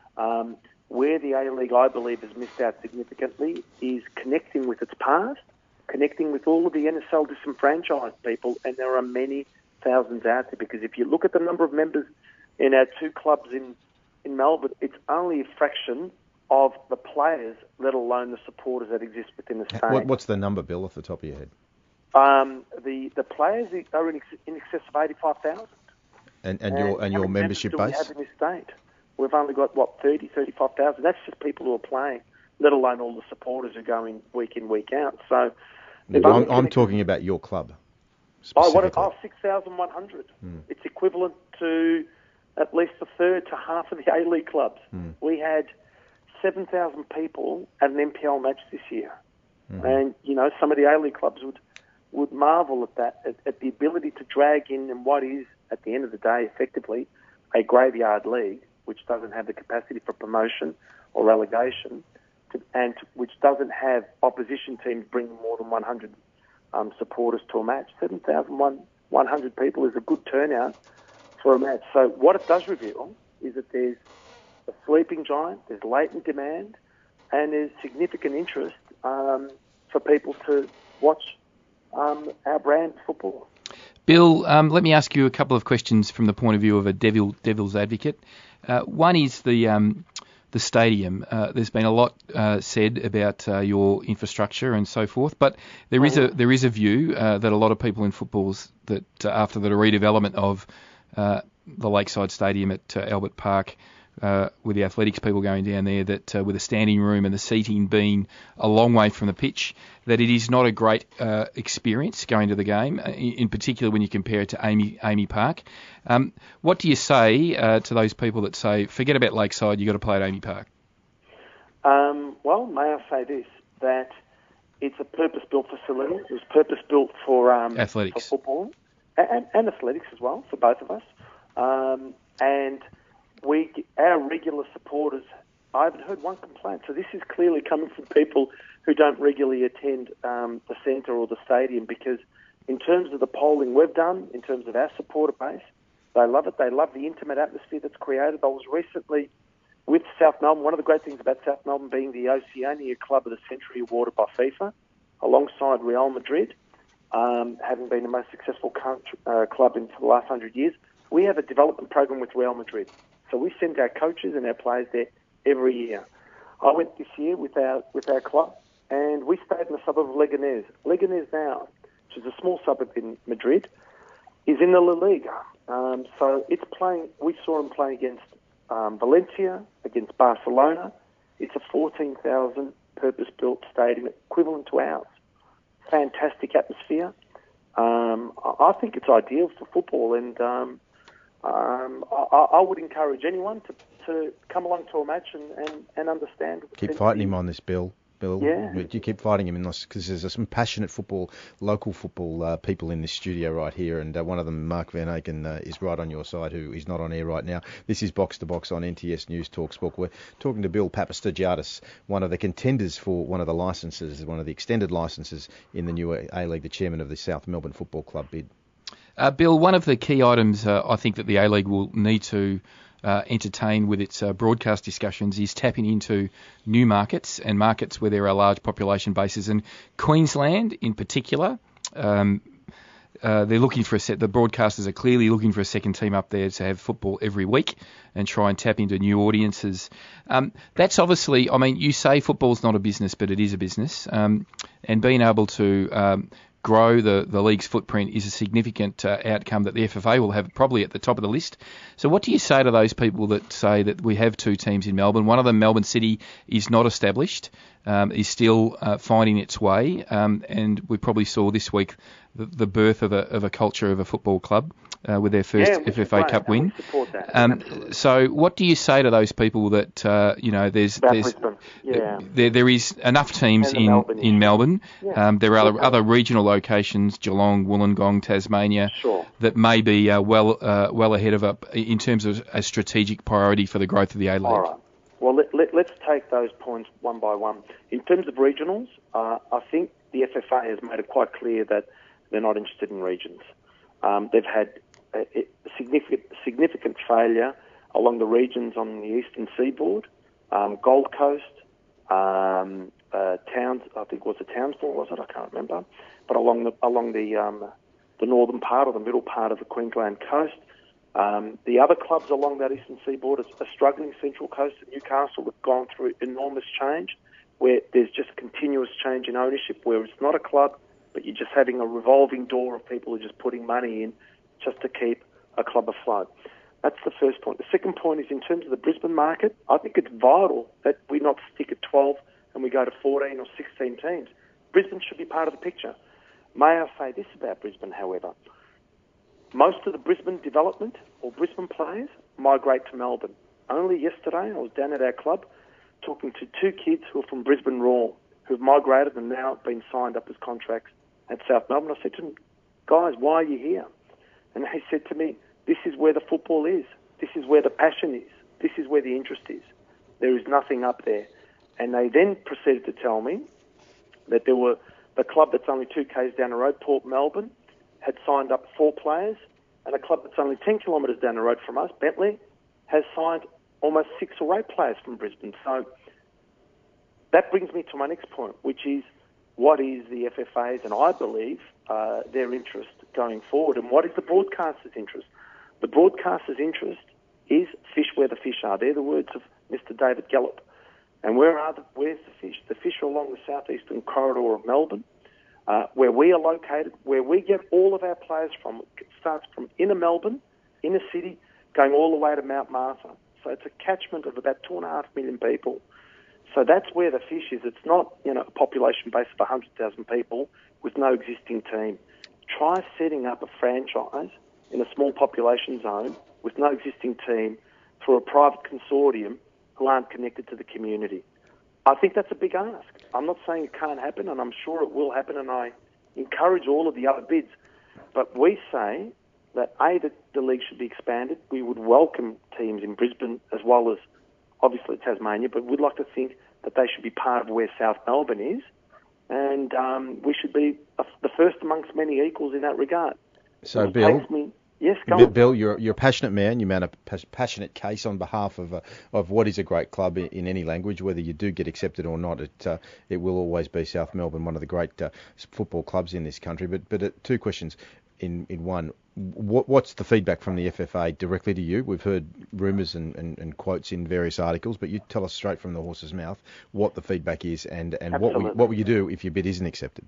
S11: Um, where the A-League, I believe, has missed out significantly is connecting with its past, connecting with all of the N S L disenfranchised people, and there are many thousands out there, because if you look at the number of members in our two clubs in, in Melbourne, it's only a fraction of the players, let alone the supporters that exist within the state.
S4: What, what's the number, Bill, off the top of your head?
S11: Um, the the players are in, ex- in excess of eighty-five thousand.
S4: And, and your and your membership base?
S11: We have in this state. We've only got, what, thirty, thirty-five thousand. That's just people who are playing, let alone all the supporters who go in week in, week out. So,
S4: yeah, well, I'm, I'm talking about your club.
S11: Oh, what? Oh, six thousand one hundred. Hmm. It's equivalent to at least a third to half of the A-League clubs. Hmm. We had seven thousand people at an N P L match this year. Mm-hmm. And, you know, some of the A-League clubs would, would marvel at that, at, at the ability to drag in and what is, at the end of the day, effectively a graveyard league, which doesn't have the capacity for promotion or relegation, to, and to, which doesn't have opposition teams bringing more than one hundred um, supporters to a match. seven thousand one hundred people is a good turnout for a match. So what it does reveal is that there's a sleeping giant, there's latent demand, and there's significant interest um, for people to watch um, our brand football.
S5: Bill, um, let me ask you a couple of questions from the point of view of a devil, devil's advocate. Uh, one is the um, the stadium. Uh, there's been a lot uh, said about uh, your infrastructure and so forth, but there is a there is a view uh, that a lot of people in footballs that uh, after the redevelopment of uh, the Lakeside Stadium at uh, Albert Park, uh, with the athletics people going down there, that uh, with a standing room and the seating being a long way from the pitch, that it is not a great uh, experience going to the game, in, in particular when you compare it to Amy, Amy Park. Um, what do you say uh, to those people that say, forget about Lakeside, you've got to play at Amy Park?
S11: Um, well, may I say this, that it's a purpose-built facility. It was purpose-built for, um,
S5: athletics.
S11: for football and, and athletics as well, for both of us. Um, and we, our regular supporters, I haven't heard one complaint. So this is clearly coming from people who don't regularly attend um, the centre or the stadium, because in terms of the polling we've done, in terms of our supporter base, they love it. They love the intimate atmosphere that's created. I was recently with South Melbourne. One of the great things about South Melbourne being the Oceania Club of the Century awarded by FIFA, alongside Real Madrid, um, having been the most successful country, uh, club in for the last hundred years. We have a development program with Real Madrid. So we send our coaches and our players there every year. I went this year with our with our club, and we stayed in the suburb of Leganés. Leganés now, which is a small suburb in Madrid, is in the La Liga. Um, so it's playing. We saw them play against um, Valencia, against Barcelona. It's a fourteen thousand purpose-built stadium, equivalent to ours. Fantastic atmosphere. Um, I think it's ideal for football, and um, um, I, I would encourage anyone to, to come along to a match and, and, and understand.
S4: Keep fighting him on this, Bill. Bill,
S11: yeah.
S4: you keep fighting him in this, because there's some passionate football, local football uh, people in this studio right here, and uh, one of them, Mark Van Aken, uh, is right on your side, who is not on air right now. This is Box to Box on N T S News Talksport. We're talking to Bill Papastergiadis, one of the contenders for one of the licences, one of the extended licences in the new A-League, the chairman of the South Melbourne Football Club bid. Uh,
S5: Bill, one of the key items uh, I think that the A-League will need to Uh, entertain with its uh, broadcast discussions is tapping into new markets and markets where there are large population bases. And Queensland, in particular, um, uh, they're looking for a set. The broadcasters are clearly looking for a second team up there to have football every week and try and tap into new audiences. Um, that's obviously, I mean, you say football's not a business, but it is a business. Um, and being able to um, grow the, the league's footprint is a significant uh, outcome that the F F A will have probably at the top of the list. So what do you say to those people that say that we have two teams in Melbourne? One of them, Melbourne City, is not established. um, is still uh, finding its way, um, and we probably saw this week the, the birth of a of a culture of a football club uh, with their first
S11: yeah,
S5: F F A
S11: right.
S5: Cup win.
S11: We support that.
S5: Um, so, what do you say to those people that uh, you know there's
S11: About
S5: there's
S11: yeah.
S5: there there is enough teams in
S11: Melbourne
S5: in Melbourne.
S11: Yeah.
S5: Um, there are other,
S11: Okay.
S5: other regional locations, Geelong, Wollongong, Tasmania,
S11: Sure.
S5: that may be uh, well uh, well ahead of a in terms of a strategic priority for the growth of the A League.
S11: All right. Well, let, let, let's take those points one by one. In terms of regionals, uh, I think the F F A has made it quite clear that they're not interested in regions. Um, they've had a, a significant significant failure along the regions on the eastern seaboard, um, Gold Coast, um, uh, Towns. I think was it Townsville, was it? I can't remember. But along the along the um, the northern part or the middle part of the Queensland coast. Um, the other clubs along that eastern seaboard are, are struggling. Central Coast and Newcastle have gone through enormous change, where there's just continuous change in ownership, where it's not a club, but you're just having a revolving door of people who are just putting money in just to keep a club afloat. That's the first point. The second point is in terms of the Brisbane market, I think it's vital that we not stick at twelve and we go to fourteen or sixteen teams. Brisbane should be part of the picture. May I say this about Brisbane, however? Most of the Brisbane development or Brisbane players migrate to Melbourne. Only yesterday I was down at our club talking to two kids who are from Brisbane Roar who have migrated and now been signed up as contracts at South Melbourne. I said to them, guys, why are you here? And they said to me, this is where the football is. This is where the passion is. This is where the interest is. There is nothing up there. And they then proceeded to tell me that there were the club that's only two k's down the road, Port Melbourne, had signed up four players, and a club that's only ten kilometres down the road from us, Bentley, has signed almost six or eight players from Brisbane. So that brings me to my next point, which is what is the F F A's, and I believe uh, their interest going forward, and what is the broadcaster's interest? The broadcaster's interest is fish where the fish are. They're the words of Mister David Gallup. And where are the, where's the fish? The fish are along the southeastern corridor of Melbourne, uh, where we are located, where we get all of our players from. It starts from inner Melbourne, inner city, going all the way to Mount Martha. So it's a catchment of about two and a half million people. So that's where the fish is. It's not, you know, a population base of one hundred thousand people with no existing team. Try setting up a franchise in a small population zone with no existing team through a private consortium who aren't connected to the community. I think that's a big ask. I'm not saying it can't happen, and I'm sure it will happen, and I encourage all of the other bids. But we say that, A, that the league should be expanded. We would welcome teams in Brisbane as well as, obviously, Tasmania, but we'd like to think that they should be part of where South Melbourne is, and um, we should be a, the first amongst many equals in that regard.
S4: So,
S11: it
S4: Bill...
S11: takes me, Yes, go
S4: Bill,
S11: on.
S4: Bill, you're you're a passionate man. You mount a pas- passionate case on behalf of uh, of what is a great club in, in any language. Whether you do get accepted or not, it uh, it will always be South Melbourne, one of the great uh, football clubs in this country. But but uh, two questions in in one. What what's the feedback from the F F A directly to you? We've heard rumours and, and, and quotes in various articles, but you tell us straight from the horse's mouth what the feedback is and, and what will, what will you do if your bid isn't accepted?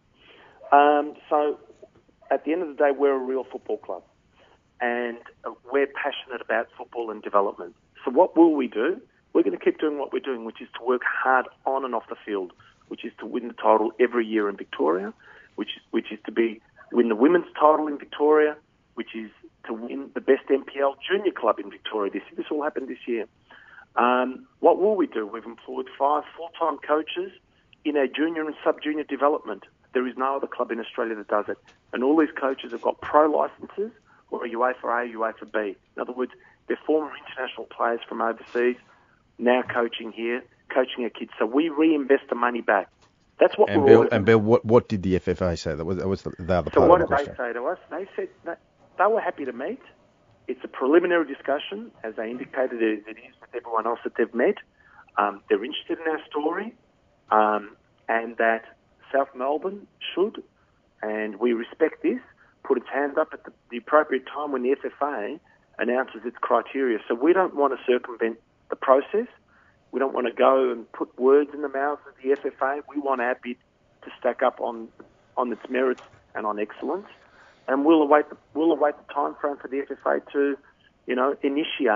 S11: Um, so, at the end of the day, we're a real football club. And we're passionate about football and development. So what will we do? We're going to keep doing what we're doing, which is to work hard on and off the field, which is to win the title every year in Victoria, which is, which is to be win the women's title in Victoria, which is to win the best N P L junior club in Victoria this year. This all happened this year. Um, what will we do? We've employed five full-time coaches in our junior and sub-junior development. There is no other club in Australia that does it. And all these coaches have got pro licences, or a UEFA A, UEFA B. In other words, they're former international players from overseas, now coaching here, coaching our kids. So we reinvest the money back. That's what
S4: and
S11: we're
S4: Bill,
S11: always
S4: And Bill, what, what did the F F A say? That was, that was the, the other
S11: so
S4: part
S11: what
S4: of the
S11: did
S4: question.
S11: they say to us? They said that they were happy to meet. It's a preliminary discussion, as they indicated it, it is with everyone else that they've met. Um, they're interested in our story, um, and that South Melbourne should, and we respect this, put its hand up at the, the appropriate time when the F F A announces its criteria. So we don't want to circumvent the process. We don't want to go and put words in the mouths of the F F A. We want our bid to stack up on on its merits and on excellence. And we'll await the, we'll await the time frame for the F F A to, you know, initiate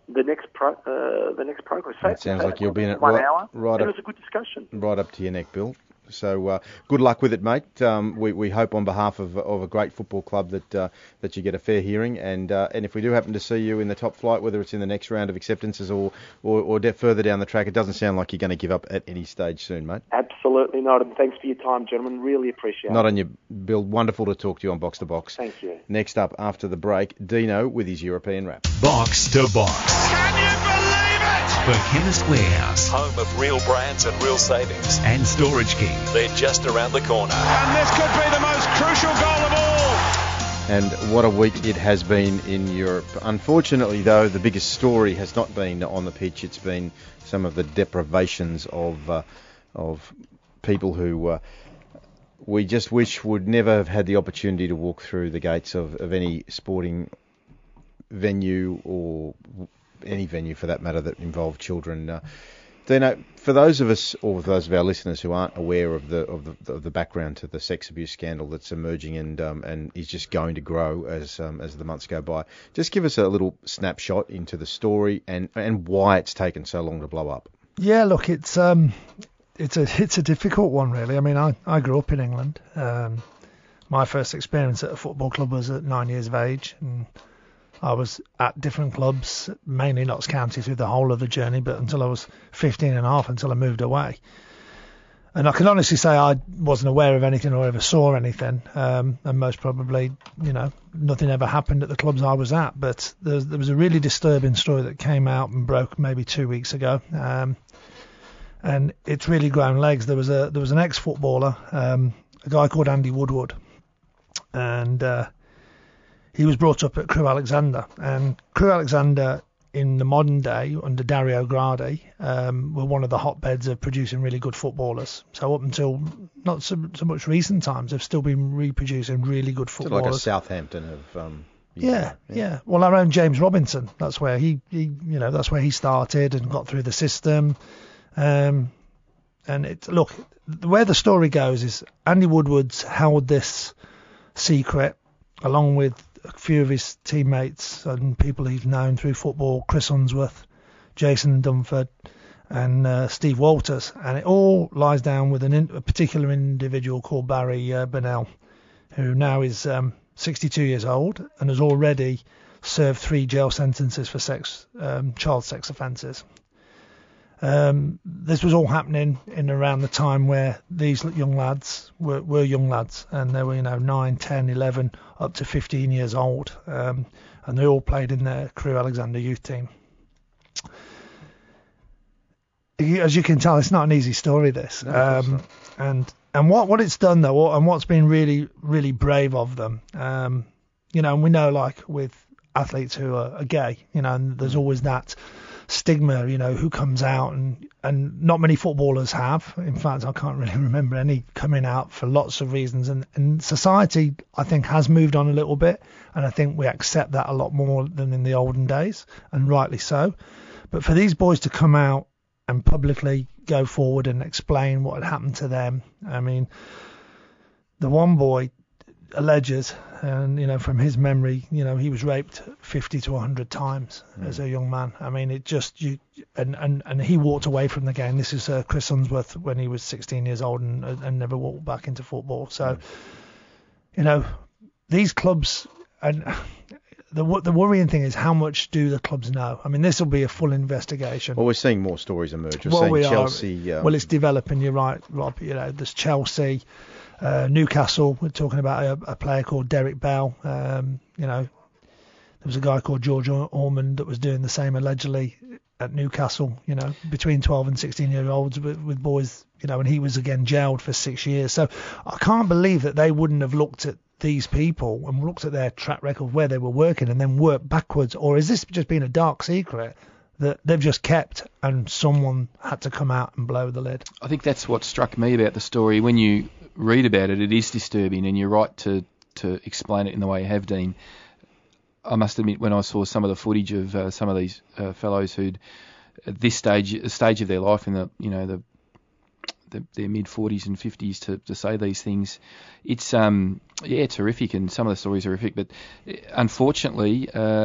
S11: the next pro, uh, the next progress.
S4: It sounds like you'll be in it
S11: one
S4: right,
S11: hour,
S4: right
S11: and
S4: up,
S11: it was a good discussion.
S4: Right up to your neck, Bill. So uh, good luck with it, mate. Um, we, we hope on behalf of, of a great football club that uh, that you get a fair hearing, and uh, and if we do happen to see you in the top flight, whether it's in the next round of acceptances or or, or de- further down the track, it doesn't sound like you're going to give up at any stage soon, mate.
S11: Absolutely not, and thanks for your time, gentlemen. Really appreciate
S4: not
S11: it.
S4: Not on you, Bill. Wonderful to talk to you on Box to Box.
S11: Thank you.
S4: Next up after the break, Dino with his European wrap.
S1: Box to Box.
S3: Can you believe it?
S1: For Chemist Warehouse.
S3: Home of real brands and real savings.
S1: And Storage King.
S3: They're just around the corner.
S2: And this could be the most crucial goal of all.
S4: And what a week it has been in Europe. Unfortunately, though, the biggest story has not been on the pitch. It's been some of the deprivations of uh, of people who uh, we just wish would never have had the opportunity to walk through the gates of, of any sporting venue or any venue for that matter that involved children. Uh, Dino, for those of us, or for those of our listeners who aren't aware of the of the, of the background to the sex abuse scandal that's emerging and um, and is just going to grow as um, as the months go by, just give us a little snapshot into the story and and why it's taken so long to blow up.
S9: Yeah, look, it's um, it's a it's a difficult one, really. I mean, I, I grew up in England. Um, my first experience at a football club was at nine years of age, and I was at different clubs, mainly Notts County through the whole of the journey, but until I was fifteen and a half, until I moved away. And I can honestly say I wasn't aware of anything or ever saw anything, um, and most probably, you know, nothing ever happened at the clubs I was at. But there, there was a really disturbing story that came out and broke maybe two weeks ago, um, and it's really grown legs. There was a there was an ex-footballer, um, a guy called Andy Woodward, and uh, he was brought up at Crewe Alexandra, and Crewe Alexandra in the modern day under Dario Gradi um, were one of the hotbeds of producing really good footballers. So up until not so, so much recent times, they've still been reproducing really good footballers.
S4: Sort of like a Southampton of um,
S9: yeah, yeah, yeah. Well, our own James Robinson, that's where he, he, you know, that's where he started and got through the system. Um, and it look, where the story goes is Andy Woodward's held this secret along with a few of his teammates and people he's known through football, Chris Unsworth, Jason Dunford, and uh, Steve Walters, and it all lies down with an in, a particular individual called Barry uh, Bennell, who now is um, sixty-two years old and has already served three jail sentences for sex, um, child sex offences. Um, this was all happening in around the time where these young lads were, were young lads, and they were, you know, nine, ten, eleven, up to fifteen years old, um, and they all played in their Crewe Alexandra youth team. As you can tell, it's not an easy story, this.
S4: No,
S9: um, and and what, what it's done, though, and what's been really, really brave of them, um, you know, and we know, like, with athletes who are, are gay, you know, and there's always that stigma, you know, who comes out, and and not many footballers have. In fact, I can't really remember any coming out for lots of reasons, and, and society, I think, has moved on a little bit, and I think we accept that a lot more than in the olden days, and rightly so. But for these boys to come out and publicly go forward and explain what had happened to them, I mean, the one boy alleges, and you know, from his memory, you know, he was raped fifty to one hundred times mm. as a young man. I mean, it just you and, and, and he walked away from the game. This is uh, Chris Unsworth when he was sixteen years old and and never walked back into football. So, mm. you know, these clubs, and the the worrying thing is how much do the clubs know? I mean, this will be a full investigation.
S4: Well, we're seeing more stories emerge. We're
S9: well,
S4: seeing
S9: we
S4: Chelsea.
S9: Are,
S4: um,
S9: well, it's developing. You're right, Rob. You know, there's Chelsea. Uh, Newcastle, we're talking about a, a player called Derek Bell. Um, you know, there was a guy called George Ormond that was doing the same allegedly at Newcastle, you know, between twelve and sixteen year olds with, with boys, you know, and he was again jailed for six years. So I can't believe that they wouldn't have looked at these people and looked at their track record where they were working and then worked backwards. Or has this just been a dark secret that they've just kept and someone had to come out and blow the lid?
S5: I think that's what struck me about the story. When you read about it, it is disturbing, and you're right to, to explain it in the way you have, Dean. I must admit, when I saw some of the footage of uh, some of these uh, fellows who'd at this stage, stage of their life, in the you know the, the their mid forties and fifties, to, to say these things, it's um yeah, it's horrific, and some of the stories are horrific. But unfortunately, uh,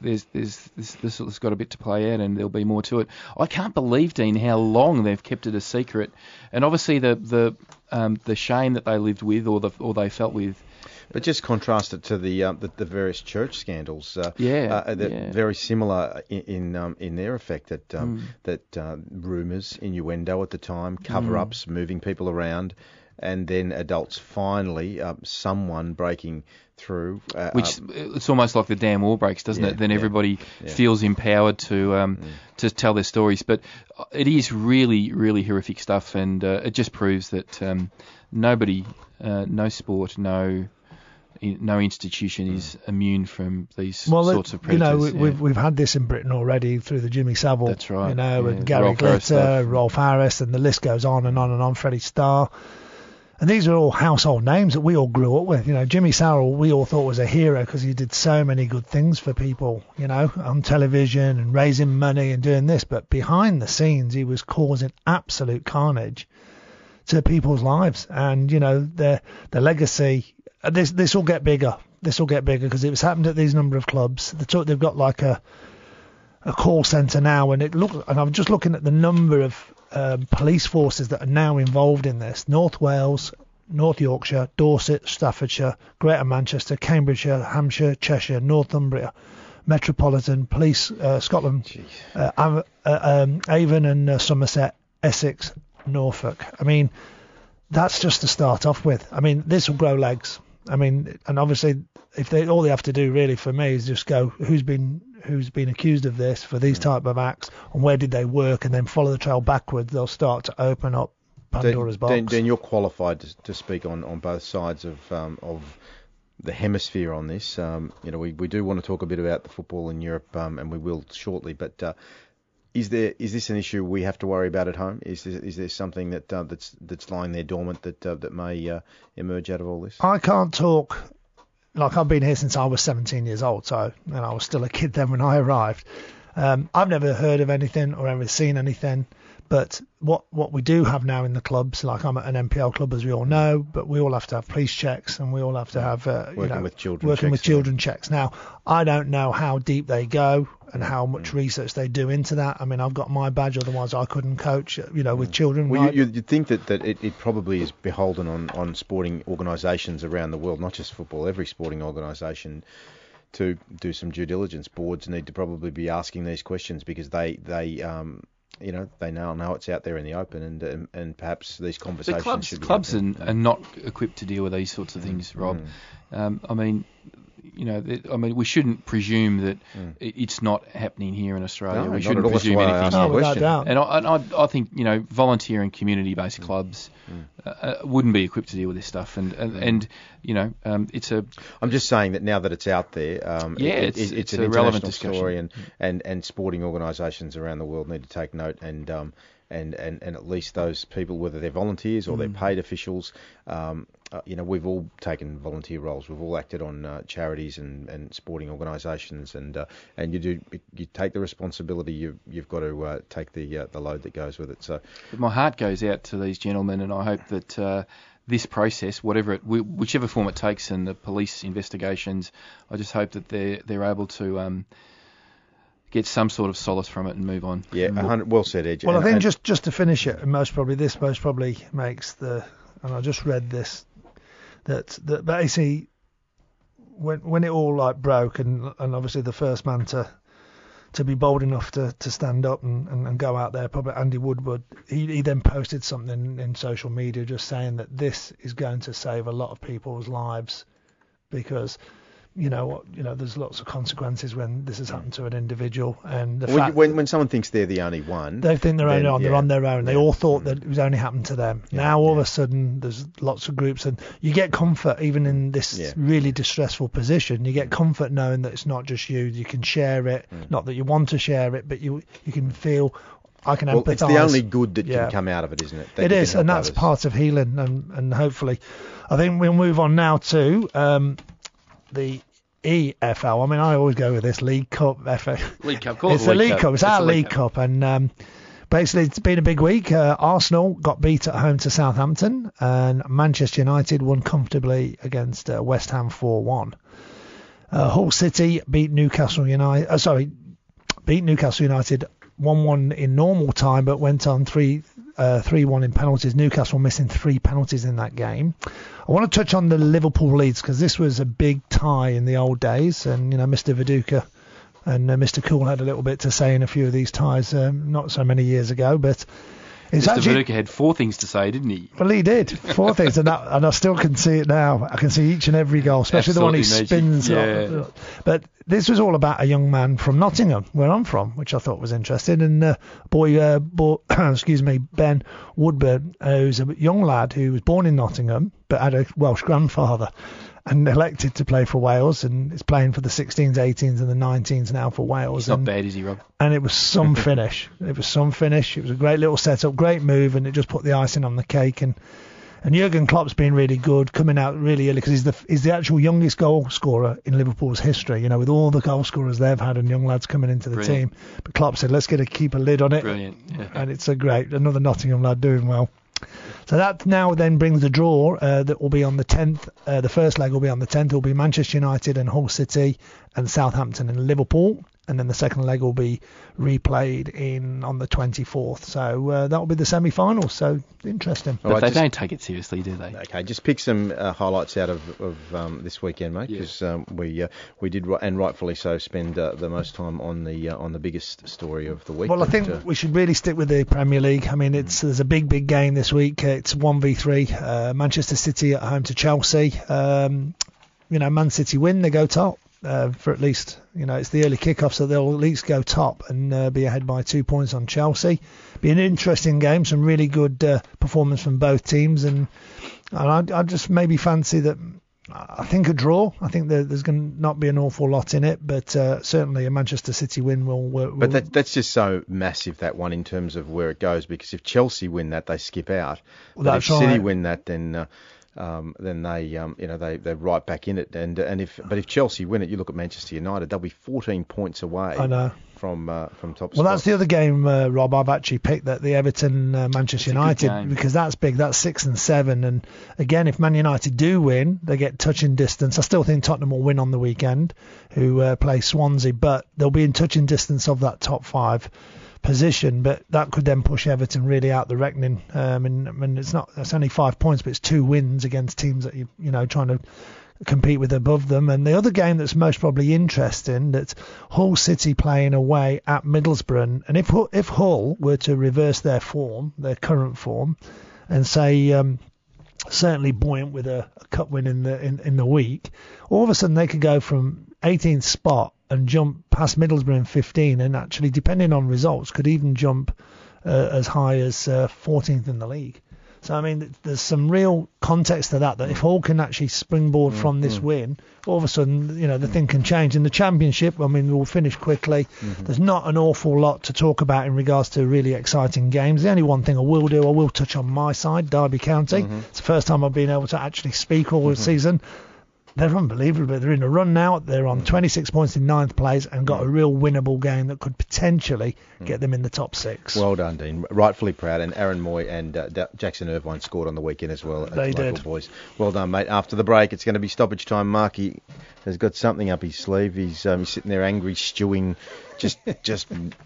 S5: there's there's this this has got a bit to play out, and there'll be more to it. I can't believe, Dean, how long they've kept it a secret, and obviously the the um, the shame that they lived with, or the or they felt with.
S4: But just contrast it to the uh, the, the various church scandals. Uh,
S5: yeah,
S4: uh, they're
S5: yeah.
S4: very similar in in, um, in their effect. That um,
S5: Mm.
S4: that uh, rumours, innuendo at the time, cover-ups, moving people around, and then adults finally, uh, someone breaking through. Uh,
S5: Which
S4: uh,
S5: it's almost like the dam wall breaks, doesn't
S4: Yeah,
S5: it? Then
S4: yeah,
S5: everybody
S4: yeah.
S5: feels empowered to um,
S4: Mm.
S5: to tell their stories. But it is really, really horrific stuff, and uh, it just proves that um, nobody, uh, no sport, no. No institution is immune from these
S9: well,
S5: sorts of
S9: you
S5: predators.
S9: know, we,
S5: yeah.
S9: we've we've had this in Britain already through the Jimmy Savile,
S5: That's right,
S9: you know,
S5: yeah.
S9: and Gary
S5: Rolf Harris
S9: Glitter,
S5: stuff.
S9: Rolf Harris, and the list goes on and on and on. Freddie Starr, and these are all household names that we all grew up with. You know, Jimmy Savile, we all thought was a hero because he did so many good things for people, you know, on television and raising money and doing this. But behind the scenes, he was causing absolute carnage to people's lives, and you know, the the legacy. This this will get bigger. This will get bigger because it was happened at these number of clubs. They talk, they've got like a a call centre now, and it look. And I'm just looking at the number of um, police forces that are now involved in this. North Wales, North Yorkshire, Dorset, Staffordshire, Greater Manchester, Cambridgeshire, Hampshire, Cheshire, Northumbria, Metropolitan Police, uh, Scotland, uh, Av- uh, um, Avon and uh, Somerset, Essex, Norfolk. I mean, that's just to start off with. I mean, this will grow legs. I mean, and obviously, if they all they have to do really for me is just go who's been who's been accused of this for these type of acts and where did they work, and then follow the trail backwards. They'll start to open up Pandora's
S4: Dan,
S9: box.
S4: Dan, Dan, you're qualified to, to speak on, on both sides of um, of the hemisphere on this. Um, you know, we, we do want to talk a bit about the football in Europe, um, and we will shortly. But uh, is there is this an issue we have to worry about at home? Is there, is there something that uh, that's that's lying there dormant that uh, that may uh, emerge out of all this?
S9: I can't talk. Like, I've been here since I was seventeen years old, so and I was still a kid then when I arrived. Um, I've never heard of anything or ever seen anything. But what what we do have now in the clubs, like I'm at an N P L club, as we all know, but we all have to have police checks and we all have to have uh,
S4: Working
S9: you know,
S4: with children
S9: working
S4: checks,
S9: with children checks. Now, I don't know how deep they go and how much research they do into that. I mean, I've got my badge, otherwise I couldn't coach, you know, with children.
S4: Well,
S9: right?
S4: you, you'd think that, that it, it probably is beholden on, on sporting organisations around the world, not just football, every sporting organisation, to do some due diligence. Boards need to probably be asking these questions because they, they um, you know, they now know it's out there in the open, and and, and perhaps these conversations
S5: The clubs,
S4: should be
S5: clubs are,
S4: happening.
S5: are not equipped to deal with these sorts of things, Rob.
S4: Mm.
S5: Um, I mean, you know, th- I mean, we shouldn't presume that
S4: Mm.
S5: it, it's not happening here in Australia.
S4: No,
S5: we
S4: not
S5: shouldn't
S4: at all. That's
S5: presume
S4: why I
S5: anything.
S4: asked the
S9: No, without
S4: question.
S9: doubt.
S5: And I, I, I think, you know, volunteer and community-based clubs uh, uh, wouldn't be equipped to deal with this stuff. And, and, and you know, um, it's a...
S4: I'm just saying that now that it's out there, um,
S5: Yeah,
S4: it,
S5: it's-
S4: it,
S5: it's
S4: an
S5: a relevant
S4: international story, and,
S5: discussion.
S4: and, and sporting organisations around the world need to take note, and um, and, and, and at least those people, whether they're volunteers or they're paid officials, um, uh, you know, we've all taken volunteer roles, we've all acted on uh, charities and, and sporting organisations, and uh, and you do you take the responsibility, you you've got to uh, take the uh, the load that goes with it. So
S5: But my heart goes out to these gentlemen, and I hope that uh, this process, whatever it, wh- whichever form it takes, and the police investigations, I just hope that they're they're able to um, get some sort of solace from it and move on.
S4: yeah, one hundred, well said, Edge.
S9: Well,
S4: And-
S9: I think
S4: and-
S9: just, just to finish it, and most probably this most probably makes the, and I just read this, that that basically when when it all like broke, and and obviously the first man to to be bold enough to, to stand up and, and, and go out there, probably Andy Woodward, he, he then posted something in social media just saying that this is going to save a lot of people's lives, because you know what, you know, there's lots of consequences when this has happened to an individual, and the
S4: when,
S9: fact
S4: when when someone thinks they're the only one,
S9: they think they're
S4: then,
S9: only on, they're
S4: yeah,
S9: on their own. They
S4: yeah,
S9: all thought
S4: mm.
S9: that it was only happened to them.
S4: Yeah,
S9: now all
S4: yeah.
S9: of a sudden there's lots of groups, and you get comfort even in this
S4: Yeah.
S9: really distressful position. You get comfort knowing that it's not just you. You can share it,
S4: Mm.
S9: not that you want to share it, but you you can feel. I can
S4: well,
S9: empathise.
S4: it's the only good that
S9: Yeah.
S4: can come out of it, isn't it? That
S9: It
S4: you can
S9: is, and
S4: help
S9: that's
S4: others.
S9: part of healing, and, and hopefully, I think we'll move on now to um, the E F L. I mean, I always go with this League Cup. F A.
S5: League Cup, call it
S9: It's
S5: the
S9: a League Cup. It's
S5: It's
S9: our
S5: a
S9: League Cup, and um, basically it's been a big week. Uh, Arsenal got beat at home to Southampton, and Manchester United won comfortably against uh, West Ham four one. Uh, Hull City beat Newcastle United. Uh, sorry, beat Newcastle United one one in normal time, but went on three uh, three one in penalties. Newcastle missing three penalties in that game. I want to touch on the Liverpool Leeds because this was a big tie in the old days, and you know Mister Viduka and uh, Mister Cool had a little bit to say in a few of these ties um, not so many years ago, but. It's
S5: Mister
S9: actually,
S5: Viduka had four things to say, didn't he?
S9: Well, he did. Four things, and, that, and I still can see it now. I can see each and every goal, especially
S5: Absolutely
S9: the one he spins.
S5: magic. Yeah.
S9: But this was all about a young man from Nottingham, where I'm from, which I thought was interesting. And uh, boy, uh, boy excuse me, Ben Woodburn, uh, who's a young lad who was born in Nottingham, but had a Welsh grandfather. And elected to play for Wales, and is playing for the sixteens, eighteens, and the nineteens now for Wales.
S5: He's not
S9: and,
S5: bad, is he, Rob?
S9: And it was some finish. It was some finish. It was a great little setup, great move, and it just put the icing on the cake. And and Jurgen Klopp's been really good, coming out really early because he's the he's the actual youngest goal scorer in Liverpool's history. You know, with all the goal scorers they've had and young lads coming into the
S5: Brilliant.
S9: team. But Klopp said, let's get a keep a lid on it.
S5: Brilliant. Yeah.
S9: And it's a great another Nottingham lad doing well. So that now then brings the draw uh, that will be on the tenth. Uh, the first leg will be on the tenth. It will be Manchester United and Hull City and Southampton and Liverpool. And then the second leg will be replayed in on the twenty-fourth. So uh, that will be the semi-finals. So interesting.
S5: But
S4: right,
S5: they
S4: just,
S5: don't take it seriously, do they?
S4: Okay, just pick some uh, highlights out of, of um, this weekend, mate, because
S5: Yeah.
S4: um, we uh, we did, and rightfully so, spend uh, the most time on the uh, on the biggest story of the week.
S9: Well, I
S4: but,
S9: think
S4: uh,
S9: we should really stick with the Premier League. I mean, it's there's a big, big game this week. It's one v three. Uh, Manchester City at home to Chelsea. Um, you know, Man City win, they go top. Uh, for at least, you know, it's the early kickoff, so they'll at least go top and uh, be ahead by two points on Chelsea. Be an interesting game, some really good uh, performance from both teams, and, and I, I just maybe fancy that. I think a draw. I think that there's going to not be an awful lot in it, but uh, certainly a Manchester City win will. will
S4: But that, that's just so massive, that one, in terms of where it goes, because if Chelsea win that, they skip out.
S9: Well,
S4: but
S9: that's
S4: if City
S9: right.
S4: win that, then. Uh, Um, then they, um, you know, they they're right back in it, and and if but if Chelsea win it, you look at Manchester United, they'll be fourteen points away.
S9: I know.
S4: From uh, from top.
S9: Well,
S4: spot.
S9: that's the other game, uh, Rob. I've actually picked that the Everton uh, Manchester
S5: That's a good
S9: United
S5: game.
S9: because that's big. That's six and seven, and again, if Man United do win, they get touching distance. I still think Tottenham will win on the weekend, who uh, play Swansea, but they'll be in touching distance of that top five position, but that could then push Everton really out the reckoning. Um, and, and it's not, it's only five points, but it's two wins against teams that you you know trying to compete with above them. And the other game that's most probably interesting, that's Hull City playing away at Middlesbrough, and if if Hull were to reverse their form, their current form, and say um, certainly buoyant with a, a cup win in the in, in the week, all of a sudden they could go from eighteenth spot and jump past Middlesbrough in fifteen, and actually, depending on results, could even jump uh, as high as uh, fourteenth in the league. So, I mean, there's some real context to that, that if Hull can actually springboard from this win, all of a sudden, you know, the thing can change. In the Championship, I mean, we'll finish quickly. Mm-hmm. There's not an awful lot to talk about in regards to really exciting games. The only one thing I will do, I will touch on my side, Derby County. Mm-hmm. It's the first time I've been able to actually speak all mm-hmm. season. They're unbelievable. They're in a run now. They're on twenty-six points in ninth place and got a real winnable game that could potentially get them in the top six.
S4: Well done, Dean. Rightfully proud. And Aaron Moy and uh, D- Jackson Irvine scored on the weekend as well.
S9: They
S4: local
S9: did.
S4: Boys. Well done, mate. After the break, it's going to be stoppage time. Marky has got something up his sleeve. He's, um, he's sitting there angry, stewing, just just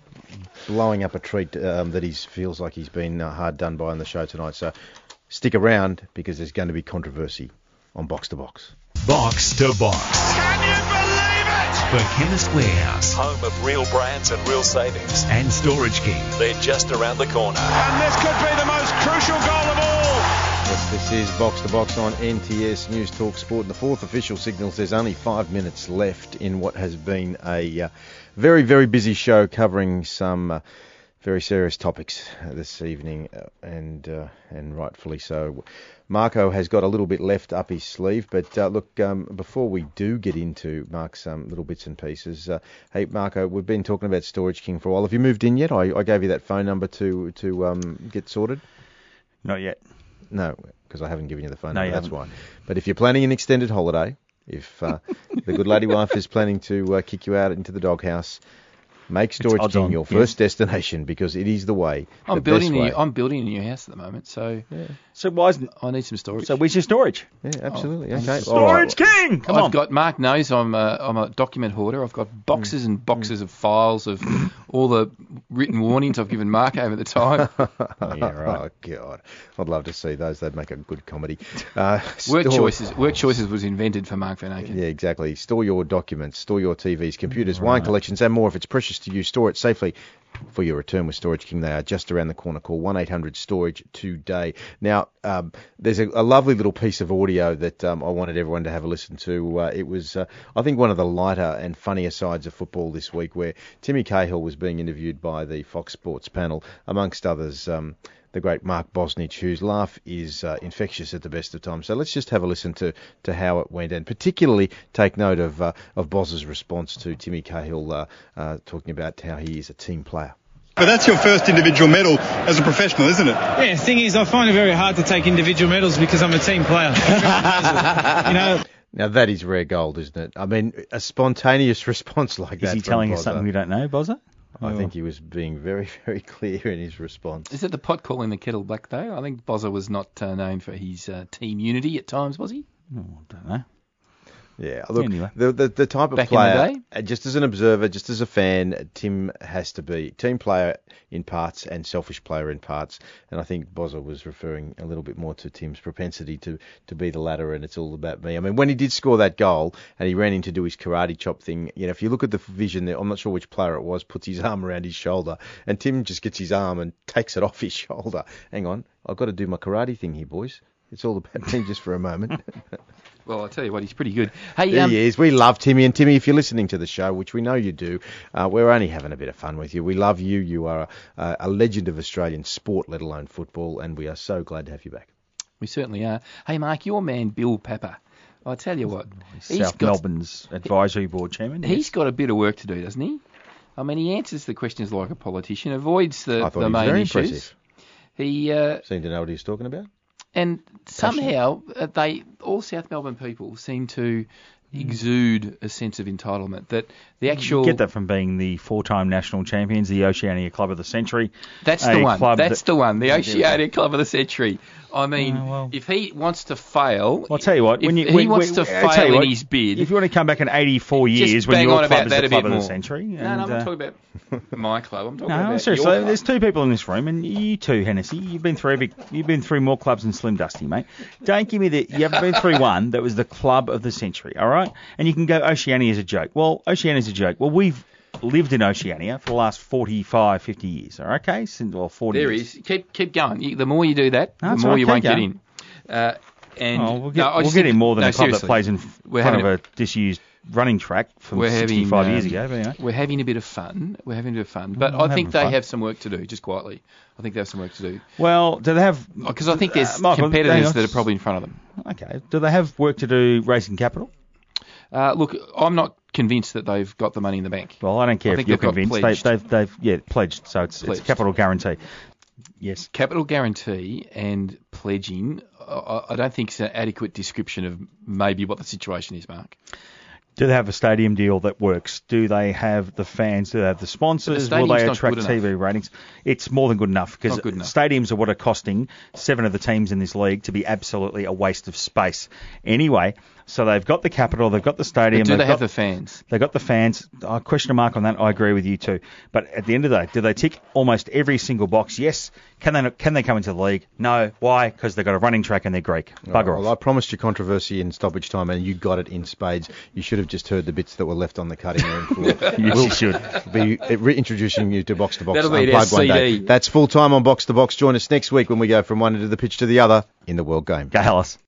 S4: blowing up a treat um, that he feels like he's been uh, hard done by on the show tonight. So stick around, because there's going to be controversy on Box to Box.
S1: Box to Box.
S3: Can you believe it?
S1: For Chemist Warehouse
S3: Home of real brands and real savings.
S1: and Storage King.
S3: They're just around the corner.
S10: And this could be the most crucial goal of all.
S4: Yes, this is Box to Box on N T S News Talk Sport. And the fourth official signals there's only five minutes left in what has been a uh, very, very busy show covering some uh, very serious topics uh, this evening, uh, and uh, and rightfully so. Marco has got a little bit left up his sleeve, but uh, look, um, before we do get into Mark's um, little bits and pieces, uh, hey Marco, we've been talking about Storage King for a while. Have you moved in yet? I, I gave you that phone number to to um, get sorted.
S6: Not yet.
S4: No, because I haven't given you the phone
S6: No,
S4: number.
S6: you
S4: That's
S6: haven't.
S4: why. But if you're planning an extended holiday, if uh, the good lady wife is planning to uh, kick you out into the doghouse, Make Storage
S6: odds
S4: King
S6: on,
S4: your
S6: yes.
S4: first destination because it is the way.
S5: I'm
S4: the
S5: building
S4: best
S5: a
S4: way.
S5: new, I'm building a new house at the moment, so
S4: Yeah.
S6: So why isn't?
S5: I need some storage.
S6: So where's your storage?
S4: Yeah, absolutely.
S5: Oh,
S4: okay.
S6: Storage
S4: All right.
S6: King. Come
S5: I've
S6: on.
S5: got Mark knows I'm a, I'm a document hoarder. I've got boxes and boxes of files of all the written warnings I've given Mark over the time.
S4: Yeah, right. Oh, God. I'd love to see those. They'd make a good comedy. Uh,
S5: Work
S4: store-
S5: choices. Work choices was invented for Mark Van Aken.
S4: Yeah, exactly. Store your documents, store your T Vs, computers, wine collections, and more. If it's precious to you, store it safely for your return with Storage King. They are just around the corner. Call one eight hundred storage today. Now, um, there's a, a lovely little piece of audio that um, I wanted everyone to have a listen to. Uh, it was, uh, I think, one of the lighter and funnier sides of football this week, where Timmy Cahill was being interviewed by the Fox Sports panel, amongst others. Um, the great Mark Bosnich, whose laugh is uh, infectious at the best of times. So let's just have a listen to, to how it went, and particularly take note of uh, of Boz's response to Timmy Cahill uh, uh, talking about how he is a team player.
S12: But that's your first individual medal as a professional, isn't it?
S13: Yeah, the thing is, I find it very hard to take individual medals because I'm a team player. You know.
S4: Now that is rare gold, isn't it? I mean, a spontaneous response like that.
S6: Is he
S4: from
S6: telling us
S4: Bozza.
S6: something we don't know, Bozza?
S4: I
S6: Oh.
S4: think he was being very, very clear in his response.
S5: Is it the pot calling the kettle black, though? I think Bozza was not uh, known for his uh, team unity at times, was he?
S6: Oh, I don't know.
S4: Yeah, look,
S6: Anyway.
S4: the, the the type of
S5: Back in the
S4: player,
S5: day?
S4: uh, just as an observer, just as a fan, Tim has to be team player in parts and selfish player in parts. And I think Bozza was referring a little bit more to Tim's propensity to, to be the latter, and it's all about me. I mean, when he did score that goal and he ran in to do his karate chop thing, you know, if you look at the vision there, I'm not sure which player it was, puts his arm around his shoulder, and Tim just gets his arm and takes it off his shoulder. Hang on, I've got to do my karate thing here, boys. It's all about me just for a moment.
S5: Well, I'll tell you what, he's pretty good. Hey,
S4: There
S5: um,
S4: he is. We love Timmy. And Timmy, if you're listening to the show, which we know you do, uh, we're only having a bit of fun with you. We love you. You are a, a legend of Australian sport, let alone football, and we are so glad to have you back.
S5: we certainly are. Hey, Mark, your man Bill Pepper. I'll tell you what, he's
S6: South
S5: got,
S6: Melbourne's advisory board chairman.
S5: he's got a bit of work to do, doesn't he? I mean, he answers the questions like a politician, avoids the,
S4: I thought
S5: the
S4: he was
S5: main
S4: very
S5: issues.
S4: impressive.
S5: He uh,
S4: Seemed to know what he was talking about.
S5: and somehow uh, they all South Melbourne people seem to exude a sense of entitlement that the actual
S6: You get that from being the four-time national champions, the Oceania Club of the Century.
S5: That's
S6: a
S5: the one.
S6: club
S5: That's
S6: that-
S5: the one. The Oceania Club of the Century. I mean,
S6: Oh, well.
S5: if he wants to fail,
S6: Well, I'll tell you what.
S5: if
S6: When you,
S5: he
S6: when,
S5: wants
S6: when,
S5: to
S6: I'll tell
S5: fail
S6: you
S5: in
S6: what,
S5: his bid,
S6: if you want to come back in eighty-four
S5: just
S6: years when
S5: bang
S6: your
S5: on
S6: club
S5: about
S6: is
S5: that
S6: the
S5: a
S6: club
S5: bit
S6: of the
S5: more.
S6: century.
S5: No,
S6: and,
S5: no, I'm
S6: uh,
S5: not talking about my club. I'm talking
S6: No,
S5: about
S6: seriously,
S5: your club.
S6: there's two people in this room, and you too, Hennessy. You've been through every, you've been through more clubs than Slim Dusty, mate. Don't give me the. You haven't been through one that was the club of the century, all right? And you can go Oceania is a joke. Well, Oceania is a joke. Well, we've lived in Oceania for the last forty-five, fifty years, all right? Okay, since well, forty.
S5: There
S6: years.
S5: is. Keep keep going. You, the more you do that,
S6: No,
S5: the
S6: it's
S5: more
S6: all right,
S5: you
S6: keep
S5: won't get
S6: going.
S5: in. Uh, and
S6: Oh, we'll get,
S5: no, I
S6: we'll
S5: just
S6: get
S5: think-
S6: in more than
S5: no,
S6: a club that
S5: seriously.
S6: plays in
S5: We're
S6: front of
S5: having
S6: a disused running track from
S5: We're having,
S6: sixty-five years
S5: um,
S6: ago. But anyway.
S5: We're having a bit of fun. We're having a bit of fun. But
S6: Well,
S5: I think
S6: having
S5: they
S6: fun.
S5: have some work to do, just quietly. I think they have some work to do.
S6: Well, do they have?
S5: Because I think there's
S6: Uh, Michael,
S5: competitors
S6: hang on.
S5: that are probably in front of them.
S6: Okay. Do they have work to do racing capital?
S5: Uh, look, I'm not convinced that they've got the money in the bank.
S6: Well, I don't care
S5: I
S6: if
S5: think
S6: you're
S5: they've got
S6: convinced. They,
S5: pledged.
S6: they've, they've, yeah, pledged. So it's,
S5: Pledged.
S6: it's capital guarantee. Yes.
S5: Capital guarantee and pledging, I, I don't think is an adequate description of maybe what the situation is, Mark.
S6: Do they have a stadium deal that works? Do they have the fans? Do they have the sponsors?
S5: But the
S6: Will they
S5: stadium's not
S6: attract
S5: good
S6: T V ratings? It's more than good enough because
S5: Not good enough.
S6: stadiums are what are costing seven of the teams in this league to be absolutely a waste of space. Anyway, so they've got the capital, they've got the stadium.
S5: But do
S6: they've
S5: they
S6: got,
S5: have the fans?
S6: They've got the fans. I question a mark on that. I agree with you too. But at the end of the day, do they tick almost every single box? Yes. Can they can they come into the league? No. Why? Because they've got a running track and they're Greek. Bugger
S4: Well,
S6: off.
S4: I promised you controversy in stoppage time, and you got it in spades. You should have just heard the bits that were left on the cutting room floor.
S6: Yes,
S4: we'll
S6: you should.
S4: be reintroducing you to Box to Box
S5: That'll be their
S4: Unplugged one day.
S5: C D.
S4: That's full time on Box to Box. Join us next week when we go from one end of the pitch to the other in the World Game.
S6: Go Hellas.